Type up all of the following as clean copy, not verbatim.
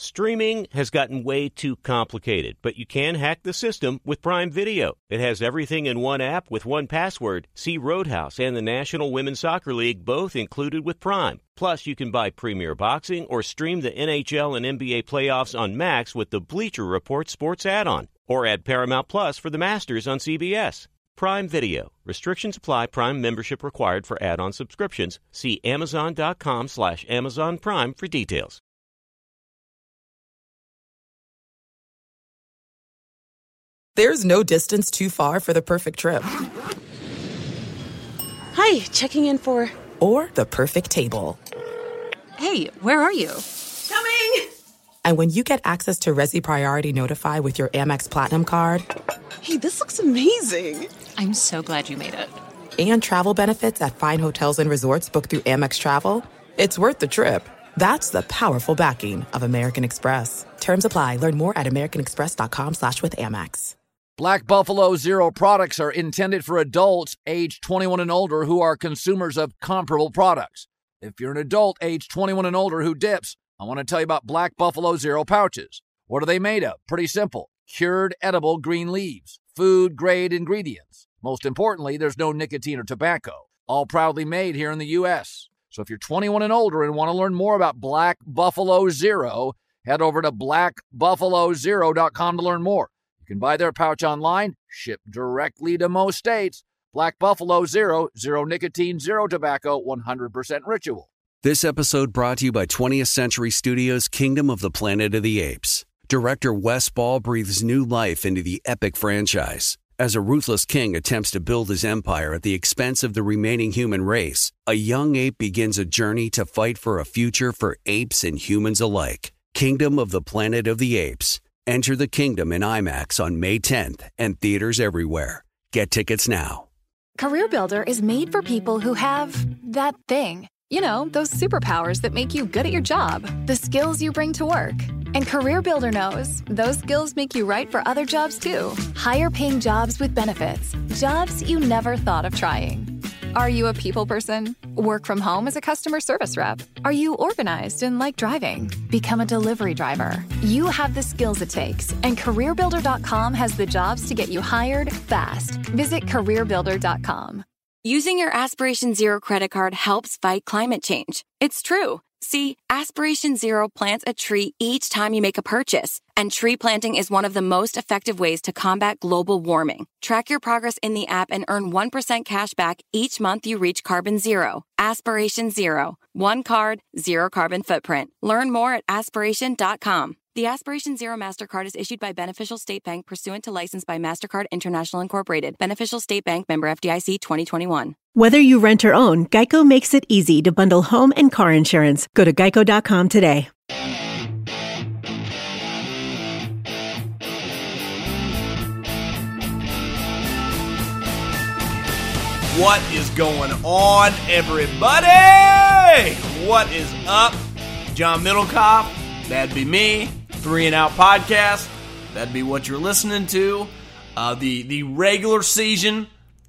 Streaming has gotten way too complicated, but you can hack the system with Prime Video. It has everything in one app with one password. See Roadhouse and the National Women's Soccer League both included with Prime. Plus, you can buy Premier Boxing or stream the NHL and NBA playoffs on Max with the Bleacher Report Sports add-on. Or add Paramount Plus for the Masters on CBS. Prime Video. Restrictions apply. Prime membership required for add-on subscriptions. See Amazon.com/Amazon Prime for details. There's no distance too far for the perfect trip. Hi, checking in for... Or the perfect table. Hey, where are you? Coming! And when you get access to Resi Priority Notify with your Amex Platinum card... Hey, this looks amazing. I'm so glad you made it. And travel benefits at fine hotels and resorts booked through Amex Travel, it's worth the trip. That's the powerful backing of American Express. Terms apply. Learn more at americanexpress.com/withAmex. Black Buffalo Zero products are intended for adults age 21 and older who are consumers of comparable products. If you're an adult age 21 and older who dips, I want to tell you about Black Buffalo Zero pouches. What are they made of? Pretty simple. Cured edible green leaves, food-grade ingredients. Most importantly, there's no nicotine or tobacco. All proudly made here in the U.S. So if you're 21 and older and want to learn more about Black Buffalo Zero, head over to blackbuffalozero.com to learn more. You can buy their pouch online, shipped directly to most states. Black Buffalo Zero, zero nicotine, zero tobacco, 100% ritual. This episode brought to you by 20th Century Studios' Kingdom of the Planet of the Apes. Director Wes Ball breathes new life into the epic franchise. As a ruthless king attempts to build his empire at the expense of the remaining human race, a young ape begins a journey to fight for a future for apes and humans alike. Kingdom of the Planet of the Apes. Enter the kingdom in IMAX on May 10th and theaters everywhere. Get tickets now. CareerBuilder is made for people who have that thing. You know, those superpowers that make you good at your job, the skills you bring to work. And CareerBuilder knows those skills make you right for other jobs too. Higher paying jobs with benefits. Jobs you never thought of trying. Are you a people person? Work from home as a customer service rep? Are you organized and like driving? Become a delivery driver. You have the skills it takes, and CareerBuilder.com has the jobs to get you hired fast. Visit CareerBuilder.com. Using your Aspiration Zero credit card helps fight climate change. It's true. See, Aspiration Zero plants a tree each time you make a purchase, and tree planting is one of the most effective ways to combat global warming. Track your progress in the app and earn 1% cash back each month you reach carbon zero. Aspiration Zero. One card, zero carbon footprint. Learn more at aspiration.com. The Aspiration Zero MasterCard is issued by Beneficial State Bank pursuant to license by MasterCard International Incorporated. Beneficial State Bank, member FDIC 2021. Whether you rent or own, Geico makes it easy to bundle home and car insurance. Go to geico.com today. What is going on, everybody? What is up? John Middlecoff, that'd be me. 3 and Out podcast, that'd be what you're listening to. The regular season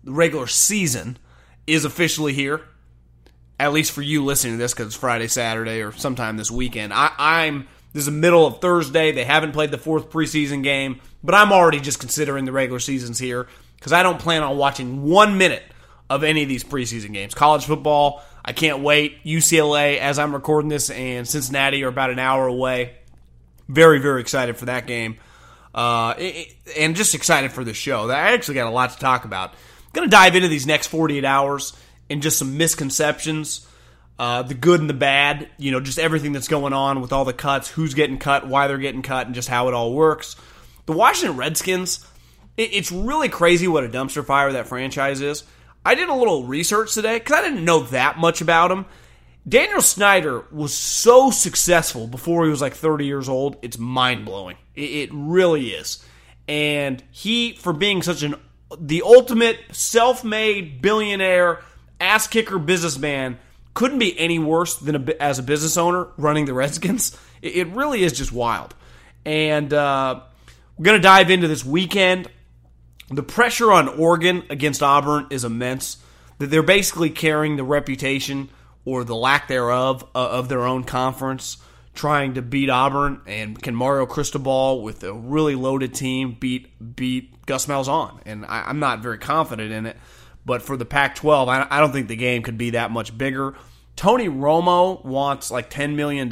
is officially here. At least for you listening to this, because it's Friday, Saturday, or sometime this weekend. This is the middle of Thursday. They haven't played the 4th preseason game, but I'm already just considering the regular season's here because I don't plan on watching 1 minute of any of these preseason games. College football, I can't wait. UCLA, as I'm recording this, and Cincinnati are about an hour away. Very, very excited for that game. And just excited for the show. I actually got a lot to talk about. I'm going to dive into these next 48 hours and just some misconceptions, the good and the bad, just everything that's going on with all the cuts, who's getting cut, why they're getting cut, and just how it all works. The Washington Redskins, it's really crazy what a dumpster fire that franchise is. I did a little research today because I didn't know that much about them. Daniel Snyder was so successful before he was like 30 years old. It's mind-blowing. It really is. And he, for being the ultimate self-made billionaire, ass-kicker businessman, couldn't be any worse than as a business owner running the Redskins. It really is just wild. And we're going to dive into this weekend. The pressure on Oregon against Auburn is immense. That they're basically carrying the reputation or the lack thereof of their own conference trying to beat Auburn, and can Mario Cristobal with a really loaded team beat Gus Malzahn? And I'm not very confident in it, but for the Pac-12, I don't think the game could be that much bigger. Tony Romo wants like $10 million.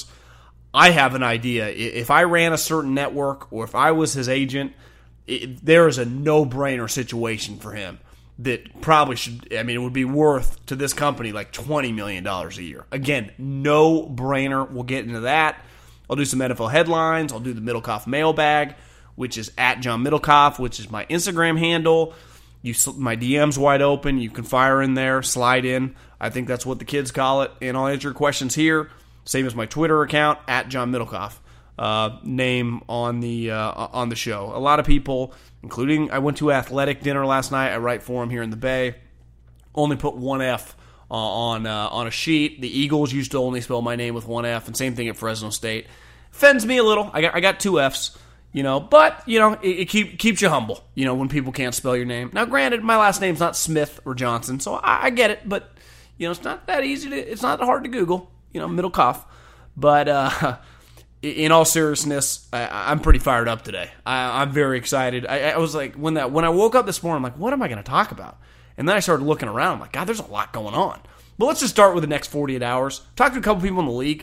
I have an idea. If I ran a certain network or if I was his agent, there is a no-brainer situation for him that probably should, I mean, it would be worth to this company like $20 million a year. Again, no-brainer. We'll get into that. I'll do some NFL headlines. I'll do the Middlecoff mailbag, which is at John Middlecoff, which is my Instagram handle. My DM's wide open. You can fire in there, slide in. I think that's what the kids call it. And I'll answer your questions here. Same as my Twitter account, at John Middlecoff. Name on the show. A lot of people, including I went to athletic dinner last night. I write for them here in the Bay. Only put one F on a sheet. The Eagles used to only spell my name with one F, and same thing at Fresno State. Offends me a little. I got two Fs, but it keeps you humble. When people can't spell your name. Now, granted, my last name's not Smith or Johnson, so I get it. But it's not that easy. It's not hard to Google. Middlecoff. But in all seriousness, I'm pretty fired up today. I'm very excited. I was like, when I woke up this morning, I'm like, what am I going to talk about? And then I started looking around. I'm like, God, there's a lot going on. But let's just start with the next 48 hours. Talked to a couple people in the league,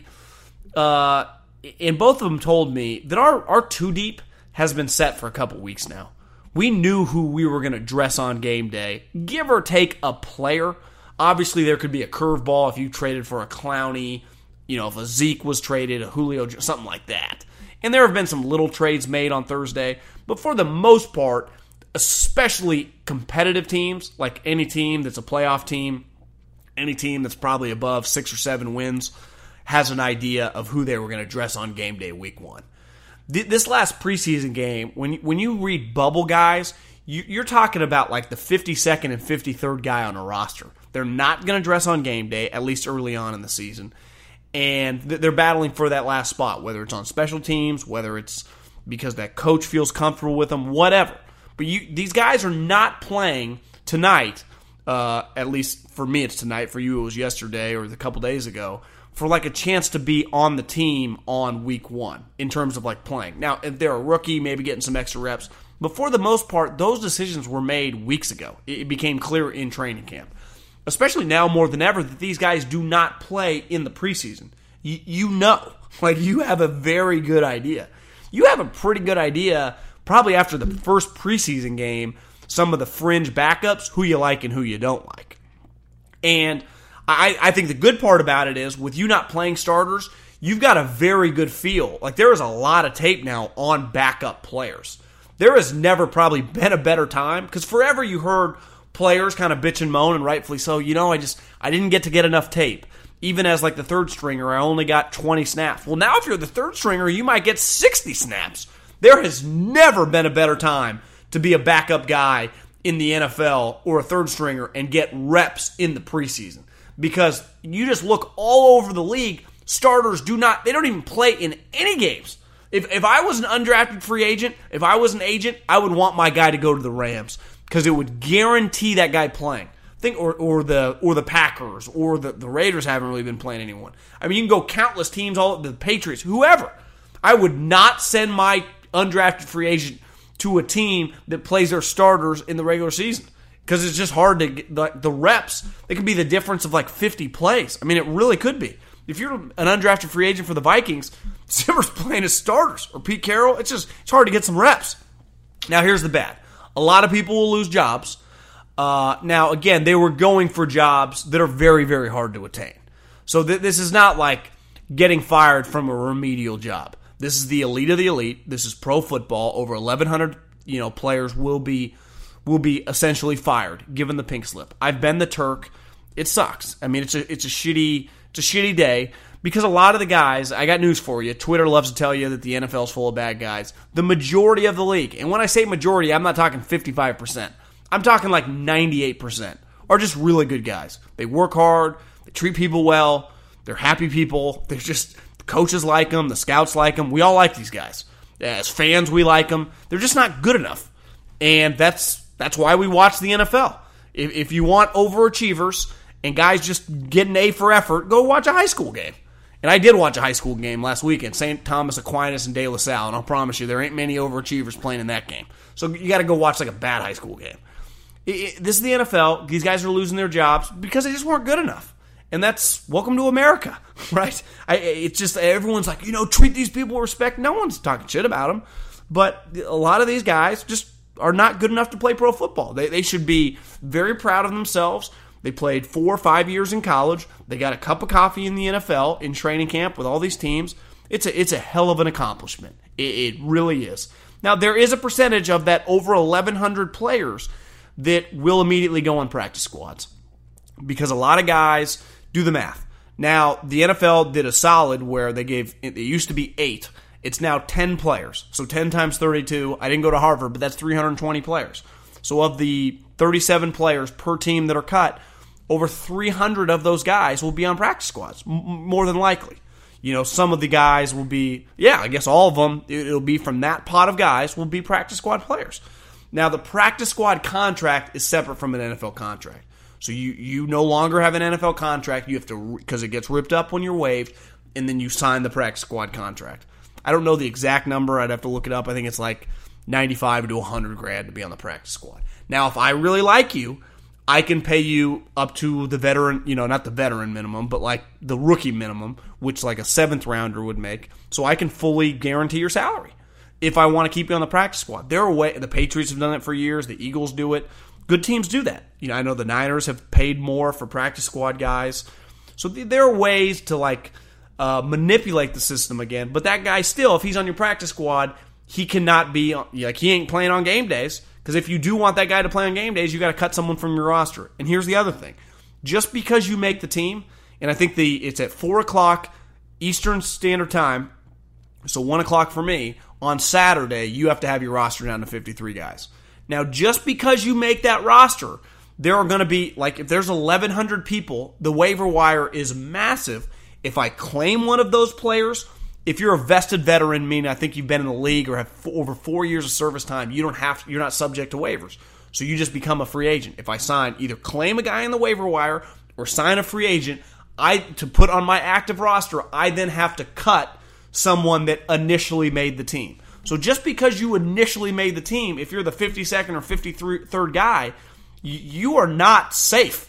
and both of them told me that our two deep has been set for a couple weeks now. We knew who we were going to dress on game day, give or take a player. Obviously, there could be a curveball if you traded for a Clowney, if a Zeke was traded, a Julio, something like that. And there have been some little trades made on Thursday, but for the most part, especially competitive teams, like any team that's a playoff team, any team that's probably above 6 or 7 wins, has an idea of who they were going to dress on game day week 1. This last preseason game, when you read bubble guys, you're talking about like the 52nd and 53rd guy on a roster. They're not going to dress on game day, at least early on in the season. And they're battling for that last spot, whether it's on special teams, whether it's because that coach feels comfortable with them, whatever. But these guys are not playing tonight, at least for me it's tonight, for you it was yesterday or a couple days ago, for like a chance to be on the team on week 1 in terms of like playing. Now, if they're a rookie, maybe getting some extra reps. But for the most part, those decisions were made weeks ago. It became clear in training camp. Especially now more than ever that these guys do not play in the preseason. You have a very good idea. You have a pretty good idea probably after the first preseason game, some of the fringe backups, who you like and who you don't like. And I think the good part about it is with you not playing starters, you've got a very good feel. Like there is a lot of tape now on backup players. There has never probably been a better time because forever you heard players kind of bitch and moan, and rightfully so. I didn't get enough tape. Even as like the third stringer, I only got 20 snaps. Well, now if you're the third stringer, you might get 60 snaps. There has never been a better time to be a backup guy in the NFL or a third stringer and get reps in the preseason. Because you just look all over the league, starters they don't even play in any games. If I was an undrafted free agent, if I was an agent, I would want my guy to go to the Rams. Because it would guarantee that guy playing. Or the Packers or the Raiders haven't really been playing anyone. I mean, you can go countless teams, all the Patriots, whoever. I would not send my undrafted free agent to a team that plays their starters in the regular season because it's just hard to get the reps. It could be the difference of like 50 plays. I mean, it really could be. If you're an undrafted free agent for the Vikings, Zimmer's playing as starters or Pete Carroll. It's hard to get some reps. Now, here's the bad. A lot of people will lose jobs. Now, again, they were going for jobs that are very, very hard to attain. So this is not like getting fired from a remedial job. This is the elite of the elite. This is pro football. Over 1,100 players will be essentially fired, given the pink slip. I've been the Turk. It sucks. I mean, it's a shitty day. Because a lot of the guys, I got news for you, Twitter loves to tell you that the NFL's full of bad guys. The majority of the league, and when I say majority, I'm not talking 55%. I'm talking like 98% are just really good guys. They work hard, they treat people well, they're happy people, the coaches like them, the scouts like them, we all like these guys. As fans, we like them. They're just not good enough. And that's why we watch the NFL. If you want overachievers and guys just get an A for effort, go watch a high school game. And I did watch a high school game last weekend, St. Thomas Aquinas and De La Salle, and I'll promise you there ain't many overachievers playing in that game. So you got to go watch like a bad high school game. This is the NFL. These guys are losing their jobs because they just weren't good enough. And that's welcome to America, right? It's just everyone's like, treat these people with respect. No one's talking shit about them. But a lot of these guys just are not good enough to play pro football. They should be very proud of themselves. They played 4 or 5 years in college. They got a cup of coffee in the NFL in training camp with all these teams. It's a hell of an accomplishment. It really is. Now, there is a percentage of that over 1,100 players that will immediately go on practice squads because a lot of guys do the math. Now, the NFL did a solid where it used to be 8. It's now 10 players. So 10 times 32. I didn't go to Harvard, but that's 320 players. So of the 37 players per team that are cut, over 300 of those guys will be on practice squads, more than likely. Some of the guys will be, I guess all of them, it'll be from that pot of guys will be practice squad players. Now, the practice squad contract is separate from an NFL contract. So you no longer have an NFL contract. You have to, because it gets ripped up when you're waived, and then you sign the practice squad contract. I don't know the exact number. I'd have to look it up. I think it's like $95 to $100,000 to be on the practice squad. Now, if I really like you, I can pay you up to the veteran, not the veteran minimum, but like the rookie minimum, which like a 7th rounder would make. So I can fully guarantee your salary if I want to keep you on the practice squad. The Patriots have done it for years. The Eagles do it. Good teams do that. I know the Niners have paid more for practice squad guys. So there are ways to manipulate the system again. But that guy still, if he's on your practice squad, he cannot be, he ain't playing on game days. Because if you do want that guy to play on game days, you got to cut someone from your roster. And here's the other thing. Just because you make the team, and I think it's at 4 o'clock Eastern Standard Time, so 1 o'clock for me, on Saturday, you have to have your roster down to 53 guys. Now, just because you make that roster, there are going to be, if there's 1,100 people, the waiver wire is massive. If I claim one of those players, if you're a vested veteran, meaning I think you've been in the league or have over 4 years of service time, you're not subject to waivers. So you just become a free agent. If I either claim a guy in the waiver wire or sign a free agent, to put on my active roster, I then have to cut someone that initially made the team. So just because you initially made the team, if you're the 52nd or 53rd guy, you are not safe.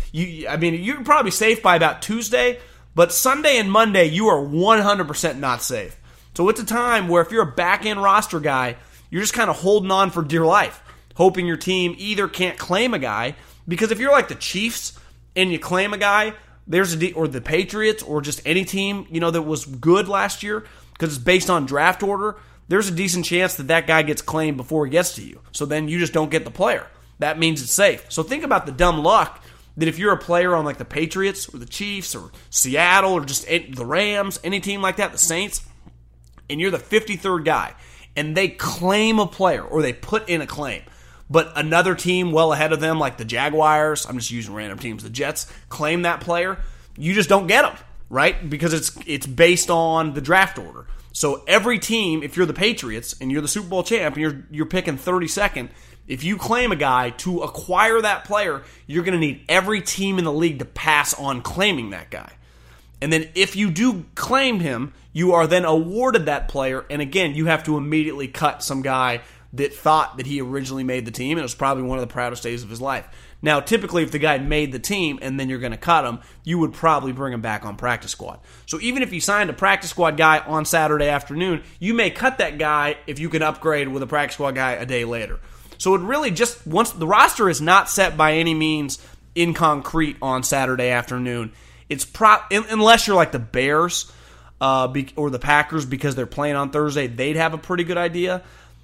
You're probably safe by about Tuesday, but Sunday and Monday, you are 100% not safe. So it's a time where if you're a back-end roster guy, you're just kind of holding on for dear life, hoping your team either can't claim a guy, because if you're like the Chiefs and you claim a guy, or the Patriots, or just any team that was good last year, because it's based on draft order, there's a decent chance that guy gets claimed before he gets to you. So then you just don't get the player. That means it's safe. So think about the dumb luck that if you're a player on the Patriots or the Chiefs or Seattle or just the Rams, any team like that, the Saints, and you're the 53rd guy, and they claim a player or they put in a claim, but another team well ahead of them, like the Jaguars, I'm just using random teams, the Jets, claim that player, you just don't get them, right? Because it's based on the draft order. So every team, if you're the Patriots and you're the Super Bowl champ and you're picking 32nd, if you claim a guy to acquire that player, you're going to need every team in the league to pass on claiming that guy. And then if you do claim him, you are then awarded that player. And again, you have to immediately cut some guy that thought that he originally made the team, and it was probably one of the proudest days of his life. Now, typically, if the guy made the team and then you're going to cut him, you would probably bring him back on practice squad. So even if you signed a practice squad guy on Saturday afternoon, you may cut that guy if you can upgrade with a practice squad guy a day later. So it really just, once the roster is not set by any means in concrete on Saturday afternoon, it's unless you're like the Bears or the Packers because they're playing on Thursday, they'd have a pretty good idea.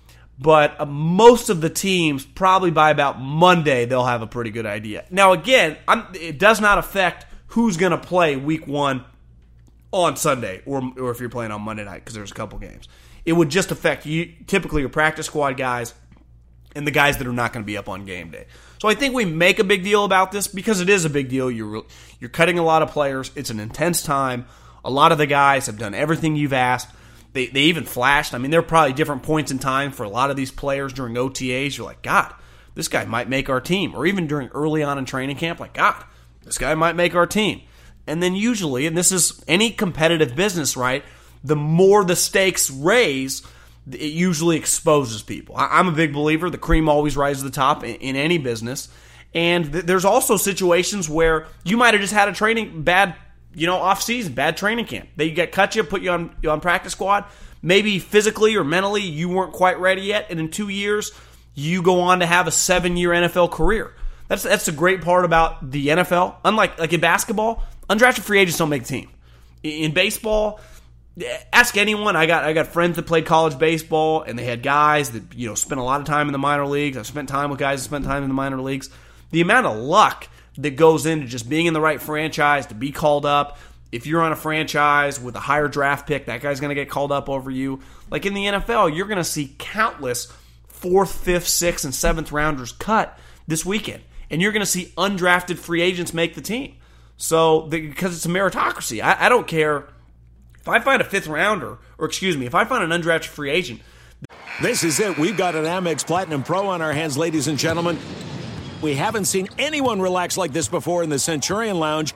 But most of the teams, probably by about Monday, they'll have a pretty good idea. Now, again, it does not affect who's going to play week 1 on Sunday or if you're playing on Monday night because there's a couple games. It would just affect typically your practice squad guys and the guys that are not going to be up on game day. So I think we make a big deal about this because it is a big deal. You're cutting a lot of players. It's an intense time. A lot of the guys have done everything you've asked. They even flashed. I mean, there are probably different points in time for a lot of these players during OTAs. You're like, God, this guy might make our team. Or even during early on in training camp, like, God, this guy might make our team. And then usually, and this is any competitive business, right, the more the stakes raise, it usually exposes people. I'm a big believer the cream always rises to the top in any business. And there's also situations where you might have just had a bad off-season, bad training camp. They cut you, put you on practice squad. Maybe physically or mentally you weren't quite ready yet, and in 2 years you go on to have a 7-year NFL career. That's the great part about the NFL. Unlike in basketball, undrafted free agents don't make the team. In baseball, ask anyone. I got friends that played college baseball, and they had guys that spent a lot of time in the minor leagues. I've spent time with guys that spent time in the minor leagues. The amount of luck that goes into just being in the right franchise to be called up. If you're on a franchise with a higher draft pick, that guy's going to get called up over you. Like in the NFL, you're going to see countless 4th, 5th, 6th, and 7th rounders cut this weekend. And you're going to see undrafted free agents make the team. So, because it's a meritocracy. I don't care if I find a 5th rounder, if I find an undrafted free agent. This is it. We've got an Amex Platinum Pro on our hands, ladies and gentlemen. We haven't seen anyone relax like this before in the Centurion Lounge.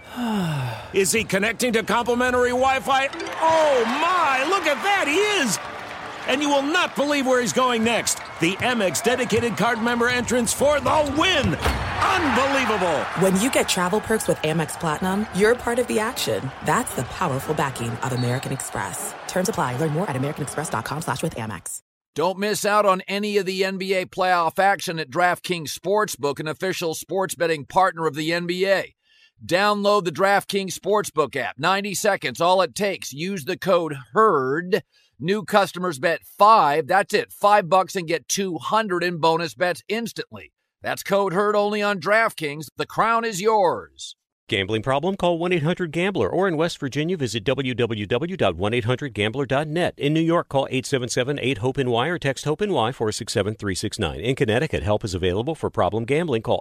Is he connecting to complimentary Wi-Fi? Oh, my! Look at that! He is! And you will not believe where he's going next. The Amex dedicated card member entrance for the win! Unbelievable! When you get travel perks with Amex Platinum, you're part of the action. That's the powerful backing of American Express. Terms apply. Learn more at americanexpress.com/withAmex. Don't miss out on any of the NBA playoff action at DraftKings Sportsbook, an official sports betting partner of the NBA. Download the DraftKings Sportsbook app. 90 seconds, all it takes. Use the code HERD. New customers bet $5. That's it, $5 and get $200 in bonus bets instantly. That's code HERD only on DraftKings. The crown is yours. Gambling problem? Call 1-800-GAMBLER. Or in West Virginia, visit www.1800gambler.net. In New York, call 877-8-HOPE-NY or text HOPE-NY 467-369. In Connecticut, help is available for problem gambling. Call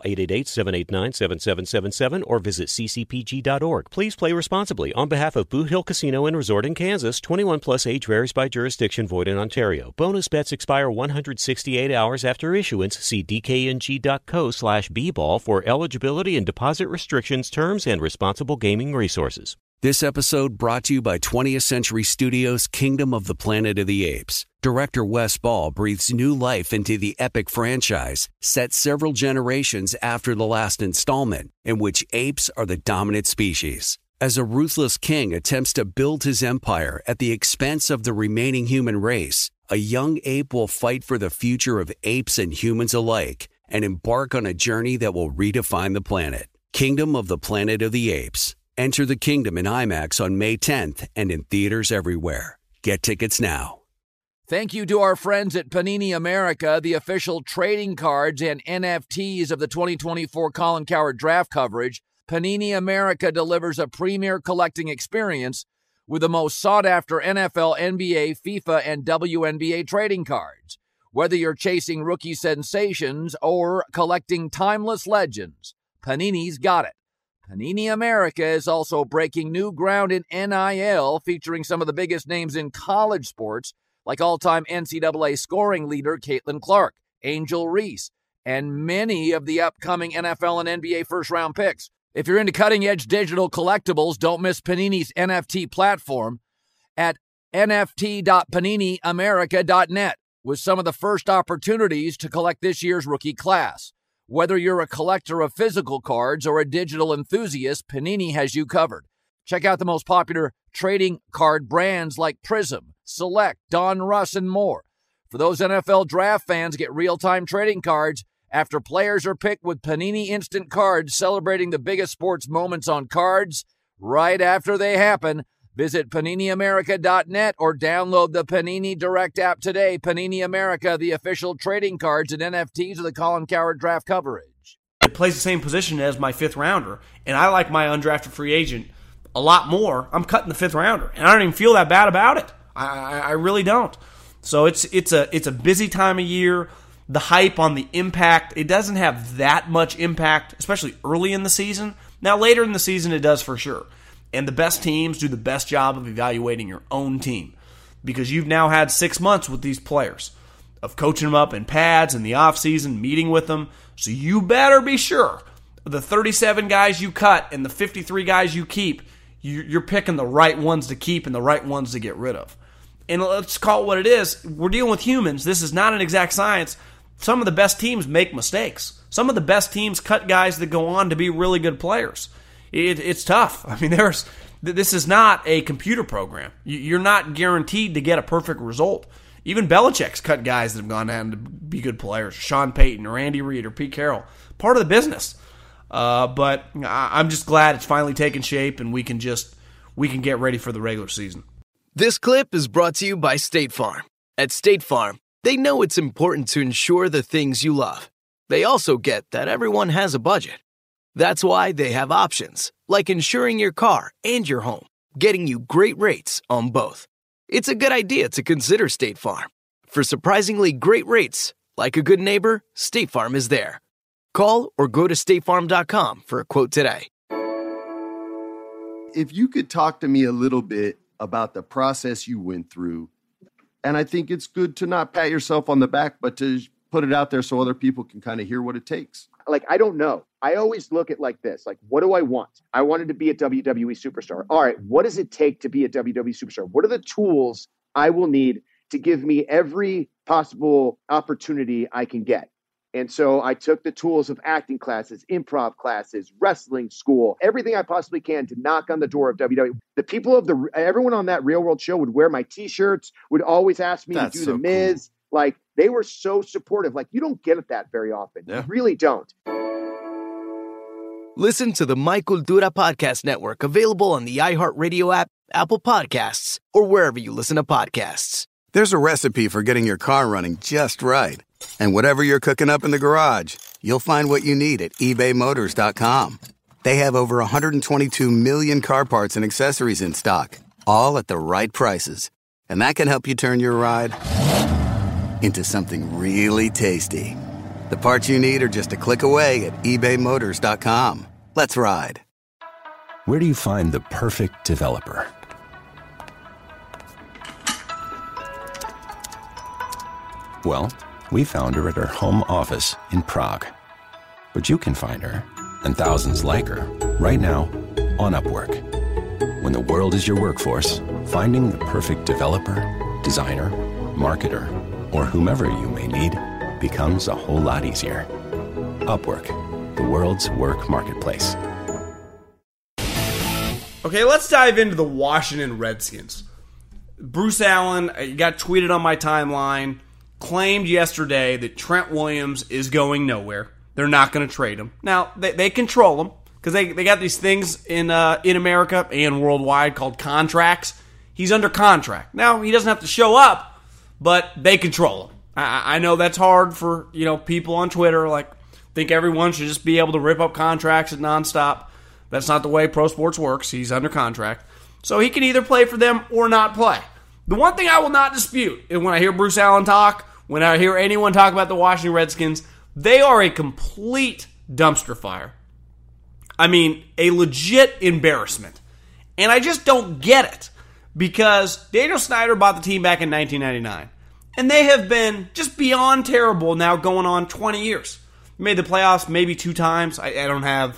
888-789-7777 or visit ccpg.org. Please play responsibly. On behalf of Boot Hill Casino and Resort in Kansas, 21 plus age varies by jurisdiction, void in Ontario. Bonus bets expire 168 hours after issuance. See dkng.co/bball for eligibility and deposit restrictions, terms, and responsible gaming resources. This episode brought to you by 20th Century Studios' Kingdom of the Planet of the Apes. Director Wes Ball breathes new life into the epic franchise, set several generations after the last installment, in which apes are the dominant species. As a ruthless king attempts to build his empire at the expense of the remaining human race, a young ape will fight for the future of apes and humans alike and embark on a journey that will redefine the planet. Kingdom of the Planet of the Apes. Enter the kingdom in IMAX on May 10th and in theaters everywhere. Get tickets now. Thank you to our friends at Panini America, the official trading cards and NFTs of the 2024 Colin Cowherd draft coverage. Panini America delivers a premier collecting experience with the most sought-after NFL, NBA, FIFA, and WNBA trading cards. Whether you're chasing rookie sensations or collecting timeless legends, Panini's got it. Panini America is also breaking new ground in NIL, featuring some of the biggest names in college sports, like all-time NCAA scoring leader Caitlin Clark, Angel Reese, and many of the upcoming NFL and NBA first-round picks. If you're into cutting-edge digital collectibles, don't miss Panini's NFT platform at nft.paniniamerica.net with some of the first opportunities to collect this year's rookie class. Whether you're a collector of physical cards or a digital enthusiast, Panini has you covered. Check out the most popular trading card brands like Prism, Select, Don Russ, and more. For those NFL draft fans, get real-time trading cards after players are picked with Panini Instant Cards, celebrating the biggest sports moments on cards right after they happen. Visit PaniniAmerica.net or download the Panini Direct app today. Panini America, the official trading cards and NFTs of the Colin Cowherd draft coverage. It plays the same position as my 5th rounder, and I like my undrafted free agent a lot more. I'm cutting the 5th rounder, and I don't even feel that bad about it. I really don't. So it's a busy time of year. The hype on the impact, it doesn't have that much impact, especially early in the season. Now, later in the season, it does for sure. And the best teams do the best job of evaluating your own team because you've now had 6 months with these players of coaching them up in pads in the offseason, meeting with them. So you better be sure the 37 guys you cut and the 53 guys you keep, you're picking the right ones to keep and the right ones to get rid of. And let's call it what it is. We're dealing with humans. This is not an exact science. Some of the best teams make mistakes. Some of the best teams cut guys that go on to be really good players. It's tough. I mean, this is not a computer program. You're not guaranteed to get a perfect result. Even Belichick's cut guys that have gone down to be good players. Sean Payton or Andy Reid or Pete Carroll. Part of the business. But I'm just glad it's finally taken shape and we can get ready for the regular season. This clip is brought to you by State Farm. At State Farm, they know it's important to insure the things you love. They also get that everyone has a budget. That's why they have options, like insuring your car and your home, getting you great rates on both. It's a good idea to consider State Farm. For surprisingly great rates, like a good neighbor, State Farm is there. Call or go to statefarm.com for a quote today. If you could talk to me a little bit about the process you went through, and I think it's good to not pat yourself on the back, but to put it out there so other people can kind of hear what it takes. Like, I don't know. I always look at like this, like, what do I want? I wanted to be a WWE superstar. All right, what does it take to be a WWE superstar? What are the tools I will need to give me every possible opportunity I can get? And so I took the tools of acting classes, improv classes, wrestling school, everything I possibly can to knock on the door of WWE. The people of everyone on that Real World show would wear my t-shirts, would always ask me to do The Miz. Cool. Like, they were so supportive. Like, you don't get it that very often. Yeah. You really don't. Listen to the My Cultura Podcast Network, available on the iHeartRadio app, Apple Podcasts, or wherever you listen to podcasts. There's a recipe for getting your car running just right. And whatever you're cooking up in the garage, you'll find what you need at ebaymotors.com. They have over 122 million car parts and accessories in stock, all at the right prices. And that can help you turn your ride into something really tasty. The parts you need are just a click away at ebaymotors.com. Let's ride. Where do you find the perfect developer? Well, we found her at her home office in Prague. But you can find her, and thousands like her, right now on Upwork. When the world is your workforce, finding the perfect developer, designer, marketer, or whomever you may need becomes a whole lot easier. Upwork, the world's work marketplace. Okay, let's dive into the Washington Redskins. Bruce Allen got tweeted on my timeline, claimed yesterday that Trent Williams is going nowhere. They're not going to trade him. Now, they control him because they got these things in America and worldwide called contracts. He's under contract. Now, he doesn't have to show up, but they control him. I know that's hard for people on Twitter, like, think everyone should just be able to rip up contracts at nonstop. That's not the way pro sports works. He's under contract. So he can either play for them or not play. The one thing I will not dispute, and when I hear Bruce Allen talk, when I hear anyone talk about the Washington Redskins, they are a complete dumpster fire. I mean, a legit embarrassment. And I just don't get it. Because Daniel Snyder bought the team back in 1999. And they have been just beyond terrible now going on 20 years. Made the playoffs maybe 2 times. I don't have...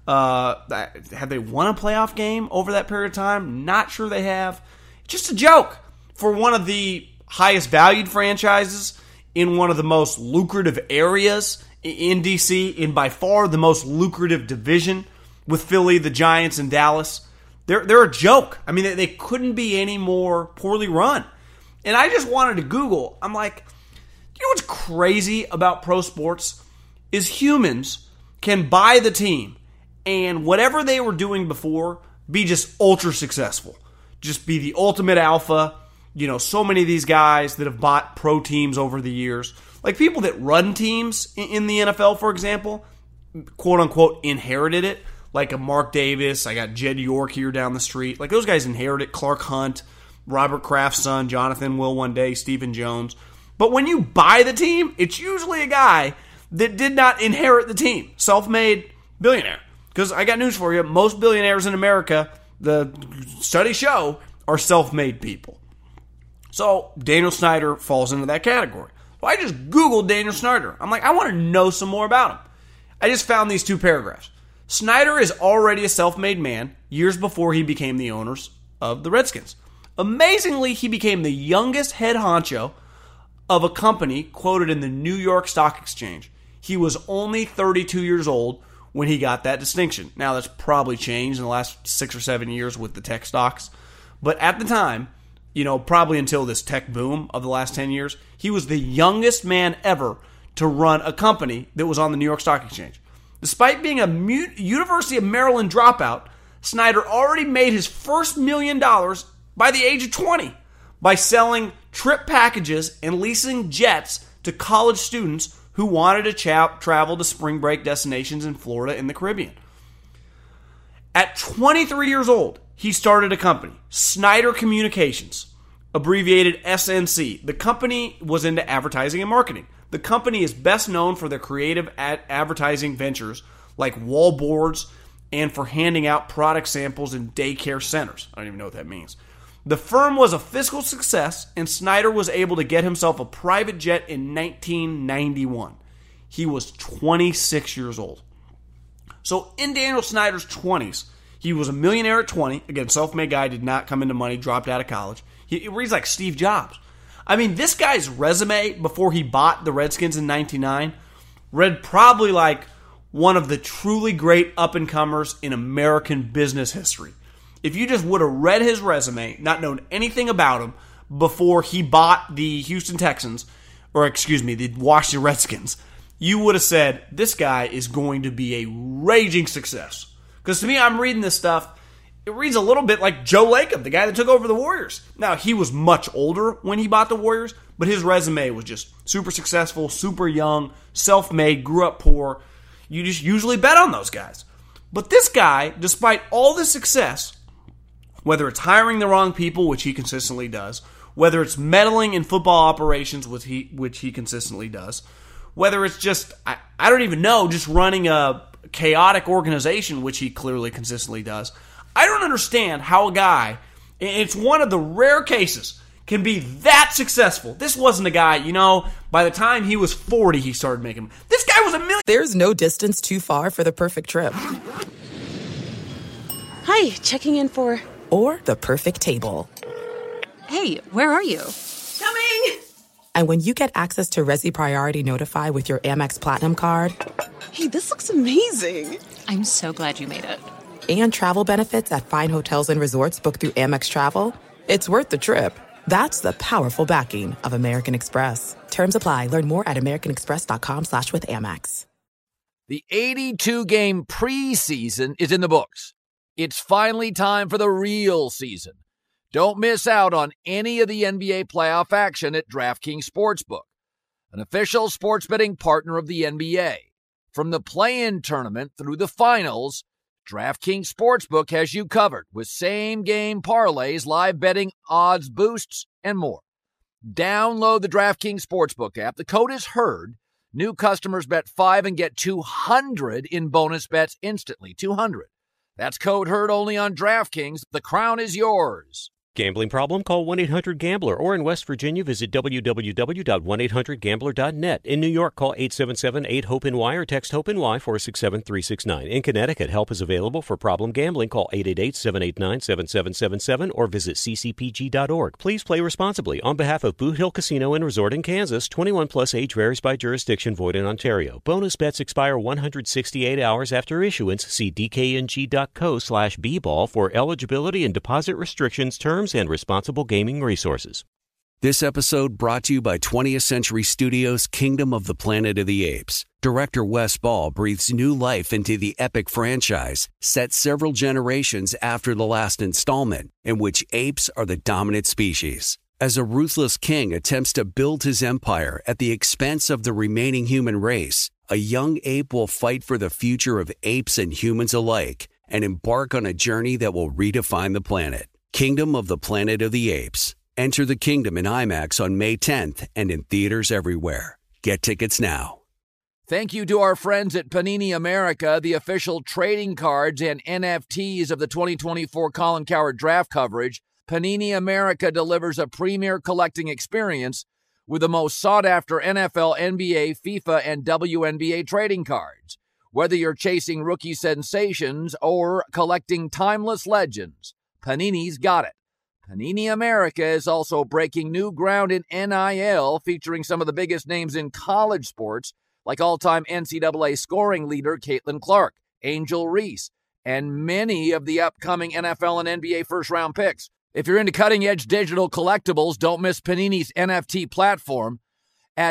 have they won a playoff game over that period of time? Not sure they have. Just a joke for one of the highest valued franchises in one of the most lucrative areas in DC, in by far the most lucrative division with Philly, the Giants, and Dallas. They're a joke. I mean, they couldn't be any more poorly run. And I just wanted to Google. I'm like, you know what's crazy about pro sports is humans can buy the team and whatever they were doing before be just ultra successful. Just be the ultimate alpha. So many of these guys that have bought pro teams over the years, like people that run teams in the NFL, for example, quote unquote, inherited it. Like a Mark Davis, I got Jed York here down the street. Like those guys inherited Clark Hunt, Robert Kraft's son, Jonathan will one day, Stephen Jones. But when you buy the team, it's usually a guy that did not inherit the team. Self-made billionaire. Because I got news for you, most billionaires in America, the studies show, are self-made people. So Daniel Snyder falls into that category. Well, I just Googled Daniel Snyder. I'm like, I want to know some more about him. I just found these two paragraphs. Snyder is already a self-made man years before he became the owners of the Redskins. Amazingly, he became the youngest head honcho of a company quoted in the New York Stock Exchange. He was only 32 years old when he got that distinction. Now, that's probably changed in the last 6 or 7 years with the tech stocks. But at the time, probably until this tech boom of the last 10 years, he was the youngest man ever to run a company that was on the New York Stock Exchange. Despite being a University of Maryland dropout, Snyder already made his first $1 million by the age of 20 by selling trip packages and leasing jets to college students who wanted to travel to spring break destinations in Florida and the Caribbean. At 23 years old, he started a company, Snyder Communications, abbreviated SNC. The company was into advertising and marketing. The company is best known for their creative advertising ventures like wallboards and for handing out product samples in daycare centers. I don't even know what that means. The firm was a fiscal success, and Snyder was able to get himself a private jet in 1991. He was 26 years old. So in Daniel Snyder's 20s, he was a millionaire at 20. Again, self-made guy, did not come into money, dropped out of college. He reads like Steve Jobs. I mean, this guy's resume before he bought the Redskins in 1999 read probably like one of the truly great up-and-comers in American business history. If you just would have read his resume, not known anything about him before he bought the Houston Texans, the Washington Redskins, you would have said, this guy is going to be a raging success. Because to me, I'm reading this stuff, it reads a little bit like Joe Lacob, the guy that took over the Warriors. Now, he was much older when he bought the Warriors, but his resume was just super successful, super young, self-made, grew up poor. You just usually bet on those guys. But this guy, despite all the success, whether it's hiring the wrong people, which he consistently does, whether it's meddling in football operations, which he consistently does, whether it's just, I don't even know, just running a chaotic organization, which he clearly consistently does. I don't understand how a guy, it's one of the rare cases, can be that successful. This wasn't a guy, by the time he was 40, he started making. This guy was $1 million. There's no distance too far for the perfect trip. Hi, checking in for... Or the perfect table. Hey, where are you? Coming! And when you get access to Resi Priority Notify with your Amex Platinum card... Hey, this looks amazing. I'm so glad you made it. And travel benefits at fine hotels and resorts booked through Amex Travel, it's worth the trip. That's the powerful backing of American Express. Terms apply. Learn more at americanexpress.com/withAmex. The 82-game preseason is in the books. It's finally time for the real season. Don't miss out on any of the NBA playoff action at DraftKings Sportsbook, an official sports betting partner of the NBA. From the play-in tournament through the finals, DraftKings Sportsbook has you covered with same-game parlays, live betting, odds boosts, and more. Download the DraftKings Sportsbook app. The code is HEARD. New customers bet $5 and get $200 in bonus bets instantly. $200. That's code HEARD only on DraftKings. The crown is yours. Gambling problem? Call 1-800-GAMBLER. Or in West Virginia, visit www.1800gambler.net. In New York, call 877-8-HOPE-NY or text HOPE-NY 467-369. In Connecticut, help is available for problem gambling. Call 888-789-7777 or visit ccpg.org. Please play responsibly. On behalf of Boot Hill Casino and Resort in Kansas, 21 plus age varies by jurisdiction, void in Ontario. Bonus bets expire 168 hours after issuance. See dkng.co/bball for eligibility and deposit restrictions, terms, and responsible gaming resources. This episode brought to you by 20th Century Studios' Kingdom of the Planet of the Apes. Director Wes Ball breathes new life into the epic franchise, set several generations after the last installment, in which apes are the dominant species. As a ruthless king attempts to build his empire at the expense of the remaining human race, a young ape will fight for the future of apes and humans alike and embark on a journey that will redefine the planet. Kingdom of the Planet of the Apes. Enter the kingdom in IMAX on May 10th and in theaters everywhere. Get tickets now. Thank you to our friends at Panini America, the official trading cards and NFTs of the 2024 Colin Cowherd draft coverage. Panini America delivers a premier collecting experience with the most sought-after NFL, NBA, FIFA, and WNBA trading cards. Whether you're chasing rookie sensations or collecting timeless legends, Panini's got it. Panini America is also breaking new ground in NIL, featuring some of the biggest names in college sports, like all-time NCAA scoring leader Caitlin Clark, Angel Reese, and many of the upcoming NFL and NBA first-round picks. If you're into cutting-edge digital collectibles, don't miss Panini's NFT platform at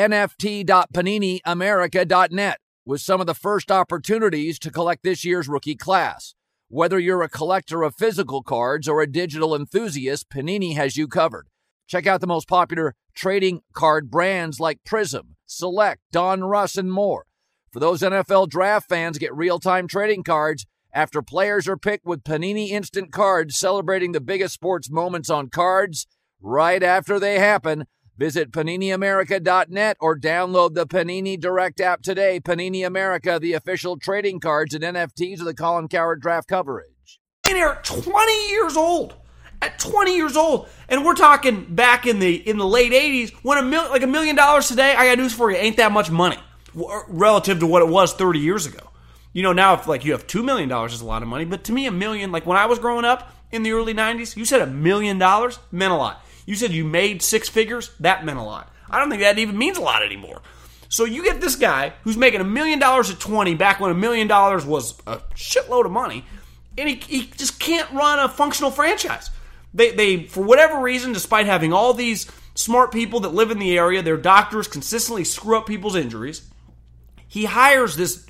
nft.paniniamerica.net with some of the first opportunities to collect this year's rookie class. Whether you're a collector of physical cards or a digital enthusiast, Panini has you covered. Check out the most popular trading card brands like Prism, Select, Don Russ, and more. For those NFL draft fans, get real-time trading cards after players are picked with Panini Instant Cards, celebrating the biggest sports moments on cards right after they happen. Visit PaniniAmerica.net or download the Panini Direct app today. Panini America, the official trading cards and NFTs of the Colin Cowherd draft coverage. They're 20 years old. At 20 years old. And we're talking back in the late 80s, when $1 million today, I got news for you, ain't that much money relative to what it was 30 years ago. You know, now if you have $2 million is a lot of money, but to me $1 million, like when I was growing up in the early 90s, you said $1 million meant a lot. You said you made six figures, that meant a lot. I don't think that even means a lot anymore. So you get this guy who's making $1 million at 20, back when $1 million was a shitload of money, and he just can't run a functional franchise. They for whatever reason, despite having all these smart people that live in the area, their doctors consistently screw up people's injuries. He hires this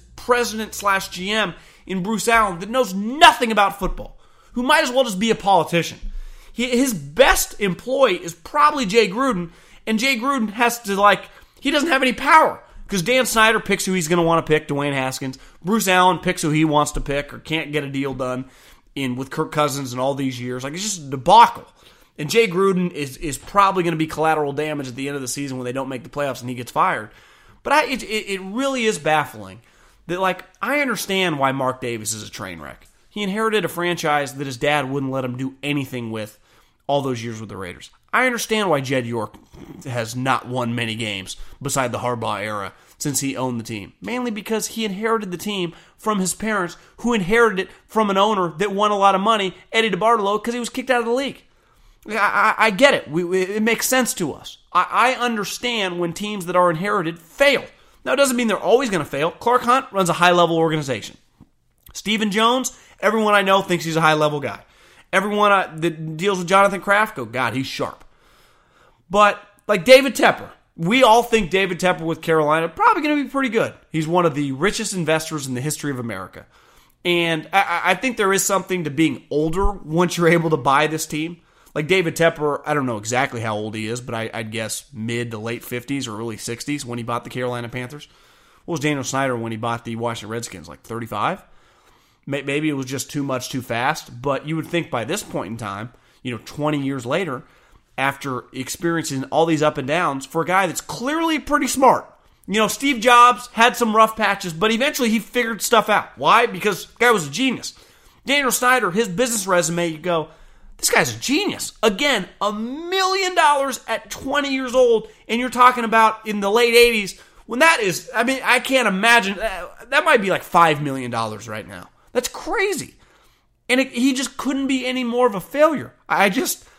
president/GM in Bruce Allen that knows nothing about football, who might as well just be a politician. His best employee is probably Jay Gruden, and Jay Gruden has to, he doesn't have any power, because Dan Snyder picks who he's going to want to pick, Dwayne Haskins. Bruce Allen picks who he wants to pick or can't get a deal done with Kirk Cousins and all these years. It's just a debacle. And Jay Gruden is probably going to be collateral damage at the end of the season when they don't make the playoffs and he gets fired. But it really is baffling that, I understand why Mark Davis is a train wreck. He inherited a franchise that his dad wouldn't let him do anything with all those years with the Raiders. I understand why Jed York has not won many games beside the Harbaugh era since he owned the team. Mainly because he inherited the team from his parents, who inherited it from an owner that won a lot of money, Eddie DeBartolo, because he was kicked out of the league. I get it. It makes sense to us. I understand when teams that are inherited fail. Now, it doesn't mean they're always going to fail. Clark Hunt runs a high-level organization. Stephen Jones, everyone I know thinks he's a high-level guy. Everyone that deals with Jonathan Kraft go, God, he's sharp. But, David Tepper, we all think David Tepper with Carolina probably going to be pretty good. He's one of the richest investors in the history of America. And I think there is something to being older once you're able to buy this team. David Tepper, I don't know exactly how old he is, but I'd guess mid to late 50s or early 60s when he bought the Carolina Panthers. What was Daniel Snyder when he bought the Washington Redskins, 35? Maybe it was just too much too fast, but you would think by this point in time, 20 years later, after experiencing all these up and downs, for a guy that's clearly pretty smart. Steve Jobs had some rough patches, but eventually he figured stuff out. Why? Because the guy was a genius. Daniel Snyder, his business resume, you go, this guy's a genius. Again, $1 million at 20 years old, and you're talking about in the late 80s, when that is, I can't imagine, that might be $5 million right now. That's crazy. And he just couldn't be any more of a failure. I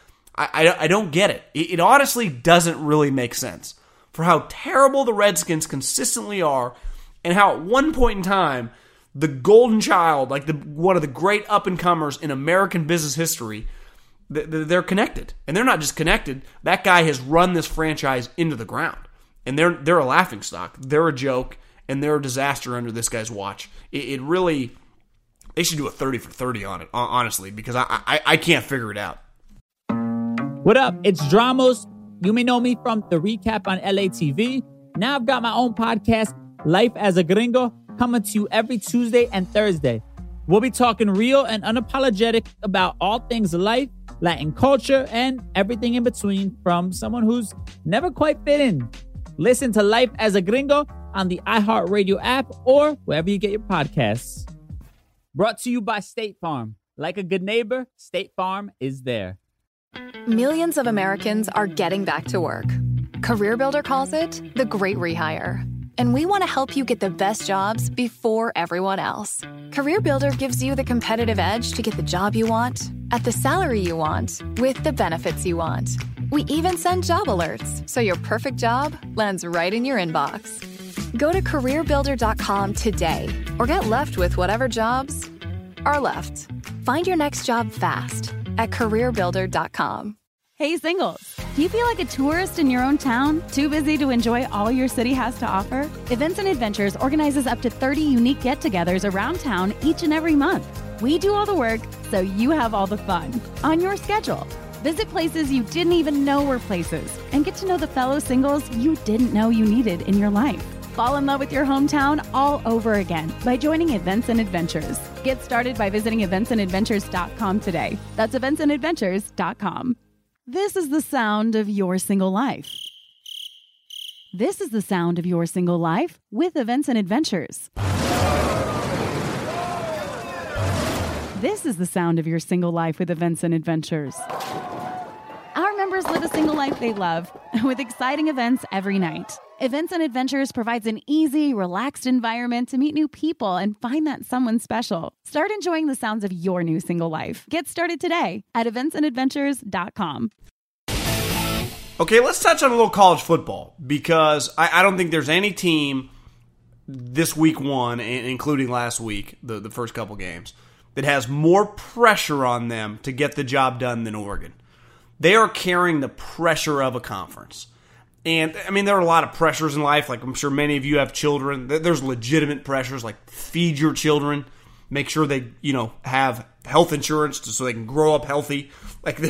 don't get it. It honestly doesn't really make sense for how terrible the Redskins consistently are, and how at one point in time, the golden child, one of the great up-and-comers in American business history, they're connected. And they're not just connected. That guy has run this franchise into the ground. And they're a laughingstock. They're a joke, and they're a disaster under this guy's watch. It really, they should do a 30 for 30 on it, honestly, because I can't figure it out. What up? It's Dramos. You may know me from the recap on LA TV. Now I've got my own podcast, Life as a Gringo, coming to you every Tuesday and Thursday. We'll be talking real and unapologetic about all things life, Latin culture, and everything in between from someone who's never quite fit in. Listen to Life as a Gringo on the iHeartRadio app or wherever you get your podcasts. Brought to you by State Farm. Like a good neighbor, State Farm is there. Millions of Americans are getting back to work. CareerBuilder calls it the great rehire. and we want to help you get the best jobs before everyone else. CareerBuilder gives you the competitive edge to get the job you want, at the salary you want, with the benefits you want. We even send job alerts, so your perfect job lands right in your inbox. Go to CareerBuilder.com today, or get left with whatever jobs are left. Find your next job fast at CareerBuilder.com. Hey, singles. Do you feel like a tourist in your own town? Too busy to enjoy all your city has to offer? Events and Adventures organizes up to 30 unique get-togethers around town each and every month. We do all the work, so you have all the fun on your schedule. Visit places you didn't even know were places and get to know the fellow singles you didn't know you needed in your life. Fall in love with your hometown all over again by joining Events and Adventures. Get started by visiting eventsandadventures.com today. That's eventsandadventures.com. This is the sound of your single life. This is the sound of your single life with Events and Adventures. This is the sound of your single life with Events and Adventures. Our members live a single life they love with exciting events every night. Events and Adventures provides an easy, relaxed environment to meet new people and find that someone special. Start enjoying the sounds of your new single life. Get started today at eventsandadventures.com. Okay, let's touch on a little college football, because I don't think there's any team this week one, including last week, the first couple games, that has more pressure on them to get the job done than Oregon. They are carrying the pressure of a conference. And, I mean, there are a lot of pressures in life. Like, I'm sure many of you have children. There's legitimate pressures, like feed your children, make sure they, have health insurance so they can grow up healthy. Like,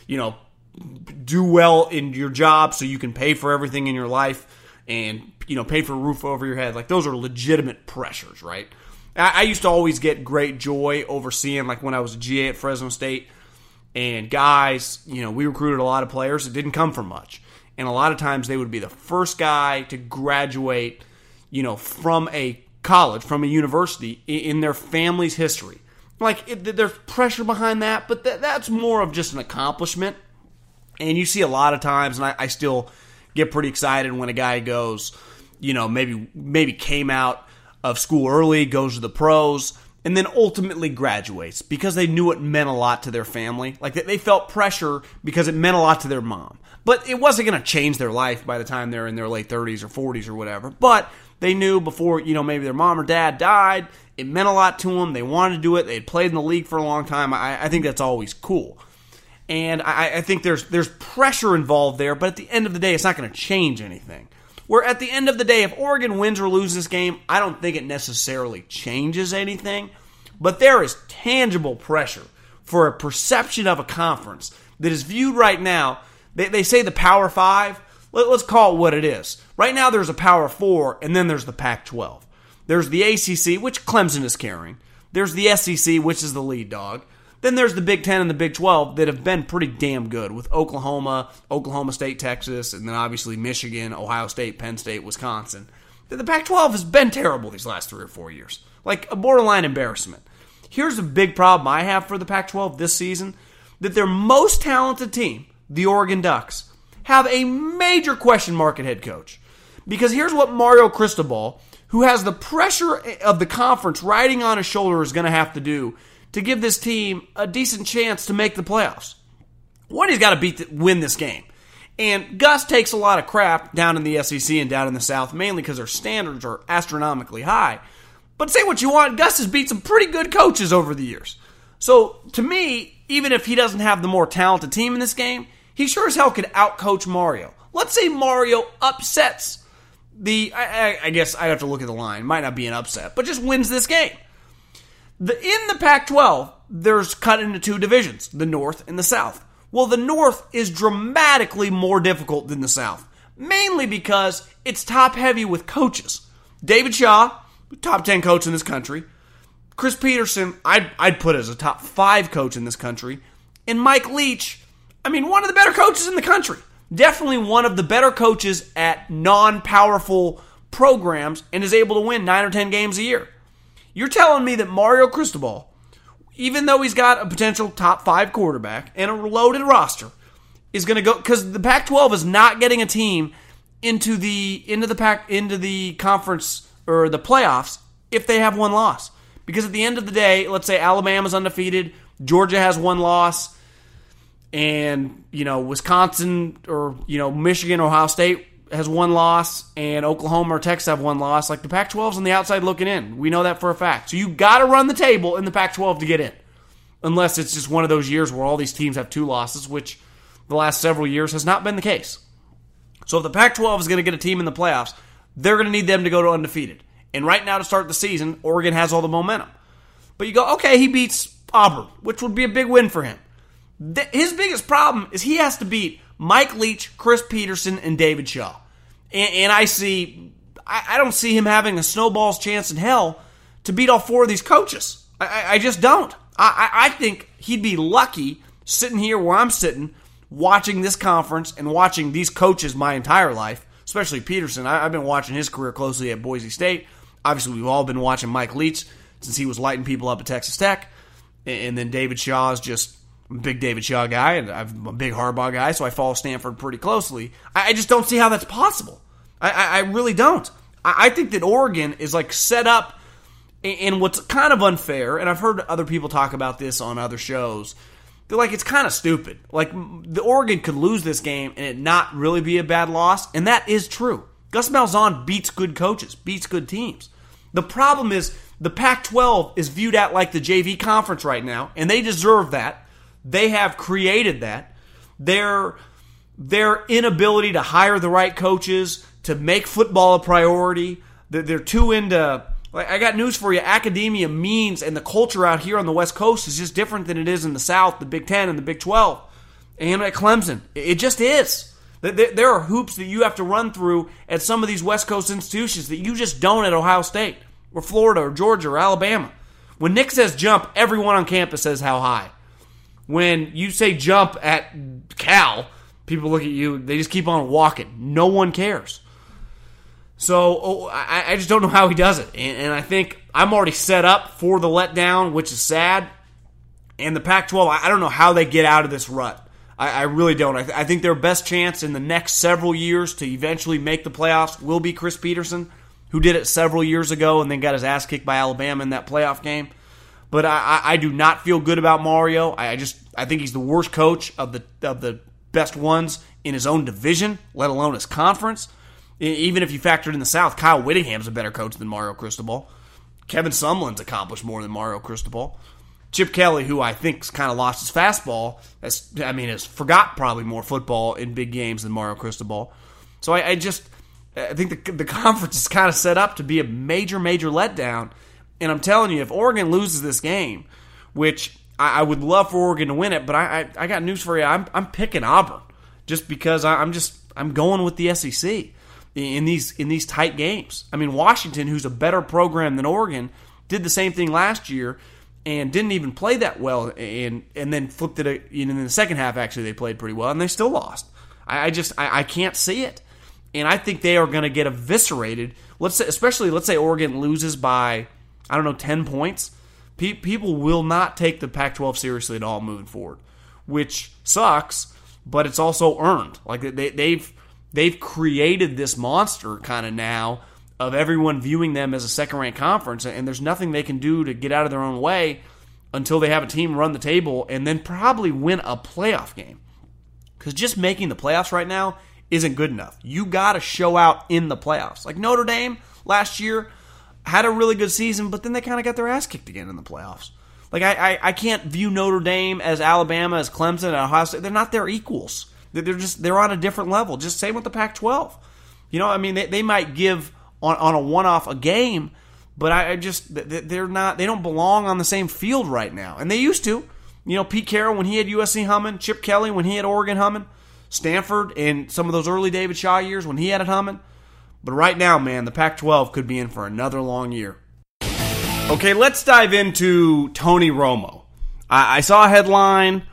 do well in your job so you can pay for everything in your life and, pay for a roof over your head. Like, those are legitimate pressures, right? I used to always get great joy overseeing, like, when I was a GA at Fresno State, and guys, we recruited a lot of players that didn't come from much. And a lot of times they would be the first guy to graduate, from a college, from a university in their family's history. Like, there's pressure behind that, but that's more of just an accomplishment. And you see a lot of times, and I still get pretty excited when a guy goes, maybe came out of school early, goes to the pros, and then ultimately graduates because they knew it meant a lot to their family. Like, they felt pressure because it meant a lot to their mom. But it wasn't going to change their life by the time they're in their late 30s or 40s or whatever. But they knew before, maybe their mom or dad died, it meant a lot to them. They wanted to do it. They had played in the league for a long time. I think that's always cool. And I think there's pressure involved there, but at the end of the day, it's not going to change anything. Where at the end of the day, if Oregon wins or loses this game, I don't think it necessarily changes anything. But there is tangible pressure for a perception of a conference that is viewed right now. They say the Power 5. Let's call it what it is. Right now there's a Power 4, and then there's the Pac-12. There's the ACC, which Clemson is carrying. There's the SEC, which is the lead dog. Then there's the Big 10 and the Big 12 that have been pretty damn good with Oklahoma, Oklahoma State, Texas, and then obviously Michigan, Ohio State, Penn State, Wisconsin. The Pac-12 has been terrible these last 3 or 4 years. Like a borderline embarrassment. Here's a big problem I have for the Pac-12 this season, that their most talented team, the Oregon Ducks, have a major question mark at head coach. Because here's what Mario Cristobal, who has the pressure of the conference riding on his shoulder, is going to have to do to give this team a decent chance to make the playoffs. One, he's got to win this game. And Gus takes a lot of crap down in the SEC and down in the South, mainly because their standards are astronomically high. But say what you want, Gus has beat some pretty good coaches over the years. So, to me, even if he doesn't have the more talented team in this game, he sure as hell could outcoach Mario. Let's say Mario upsets I guess I'd have to look at the line. Might not be an upset, but just wins this game. In the Pac-12, there's cut into 2 divisions, the North and the South. Well, the North is dramatically more difficult than the South, mainly because it's top-heavy with coaches. David Shaw, top 10 coach in this country. Chris Peterson, I'd put as a top 5 coach in this country. And Mike Leach, one of the better coaches in the country. Definitely one of the better coaches at non-powerful programs and is able to win 9 or 10 games a year. You're telling me that Mario Cristobal, even though he's got a potential top 5 quarterback and a loaded roster, is going to go, because the Pac-12 is not getting a team into the conference or the playoffs if they have one loss. Because at the end of the day, let's say Alabama's undefeated, Georgia has one loss, and Wisconsin or Michigan, Ohio State has one loss, and Oklahoma or Texas have one loss. Like, the Pac-12's on the outside looking in. We know that for a fact. So you got to run the table in the Pac-12 to get in, unless it's just one of those years where all these teams have 2 losses, which the last several years has not been the case. So if the Pac-12 is going to get a team in the playoffs, they're going to need them to go to undefeated. And right now, to start the season, Oregon has all the momentum. But you go, okay, he beats Auburn, which would be a big win for him. His biggest problem is he has to beat Mike Leach, Chris Peterson, and David Shaw. And I don't see him having a snowball's chance in hell to beat all 4 of these coaches. I just don't. I think he'd be lucky sitting here where I'm sitting, watching this conference and watching these coaches my entire life, especially Peterson. I've been watching his career closely at Boise State. Obviously, we've all been watching Mike Leach since he was lighting people up at Texas Tech. And then David Shaw is just a big David Shaw guy, and I'm a big Harbaugh guy, so I follow Stanford pretty closely. I just don't see how that's possible. I really don't. I think that Oregon is like set up, and what's kind of unfair, and I've heard other people talk about this on other shows, they're like, it's kind of stupid. Like, the Oregon could lose this game and it not really be a bad loss, and that is true. Gus Malzahn beats good coaches, beats good teams. The problem is the Pac-12 is viewed at like the JV conference right now, and they deserve that. They have created that. Their inability to hire the right coaches, to make football a priority, they're too into... Like, I got news for you. Academia means, and the culture out here on the West Coast is just different than it is in the South, the Big Ten and the Big 12, and at Clemson. It just is. There are hoops that you have to run through at some of these West Coast institutions that you just don't at Ohio State or Florida or Georgia or Alabama. When Nick says jump, everyone on campus says how high. When you say jump at Cal, people look at you, they just keep on walking. No one cares. So I just don't know how he does it. And I think I'm already set up for the letdown, which is sad. And the Pac-12, I don't know how they get out of this rut. I really don't. I think their best chance in the next several years to eventually make the playoffs will be Chris Peterson, who did it several years ago and then got his ass kicked by Alabama in that playoff game. But I do not feel good about Mario. I think he's the worst coach of the best ones in his own division, let alone his conference. Even if you factored in the South, Kyle Whittingham's a better coach than Mario Cristobal. Kevin Sumlin's accomplished more than Mario Cristobal. Chip Kelly, who I think's kind of lost his fastball, has forgot probably more football in big games than Mario Cristobal. So I think the conference is kind of set up to be a major, major letdown. And I'm telling you, if Oregon loses this game, which I would love for Oregon to win it, but I got news for you. I'm picking Auburn just because I'm going with the SEC. In these tight games. I mean, Washington, who's a better program than Oregon, did the same thing last year and didn't even play that well, and then flipped it in the second half. Actually, they played pretty well, and they still lost. I can't see it, and I think they are going to get eviscerated. Let's say Oregon loses by 10 points. People will not take the Pac-12 seriously at all moving forward, which sucks, but it's also earned. Like They've created this monster kind of now of everyone viewing them as a second-ranked conference, and there's nothing they can do to get out of their own way until they have a team run the table and then probably win a playoff game. Because just making the playoffs right now isn't good enough. You got to show out in the playoffs. Like Notre Dame last year had a really good season, but then they kind of got their ass kicked again in the playoffs. Like I can't view Notre Dame as Alabama, as Clemson, and Ohio State. They're not their equals. They're on a different level. Just same with the Pac-12. They might give on a one-off a game, but they're not. They don't belong on the same field right now, and they used to. Pete Carroll when he had USC humming, Chip Kelly when he had Oregon humming, Stanford in some of those early David Shaw years when he had it humming. But right now, man, the Pac-12 could be in for another long year. Okay, let's dive into Tony Romo. I saw a headline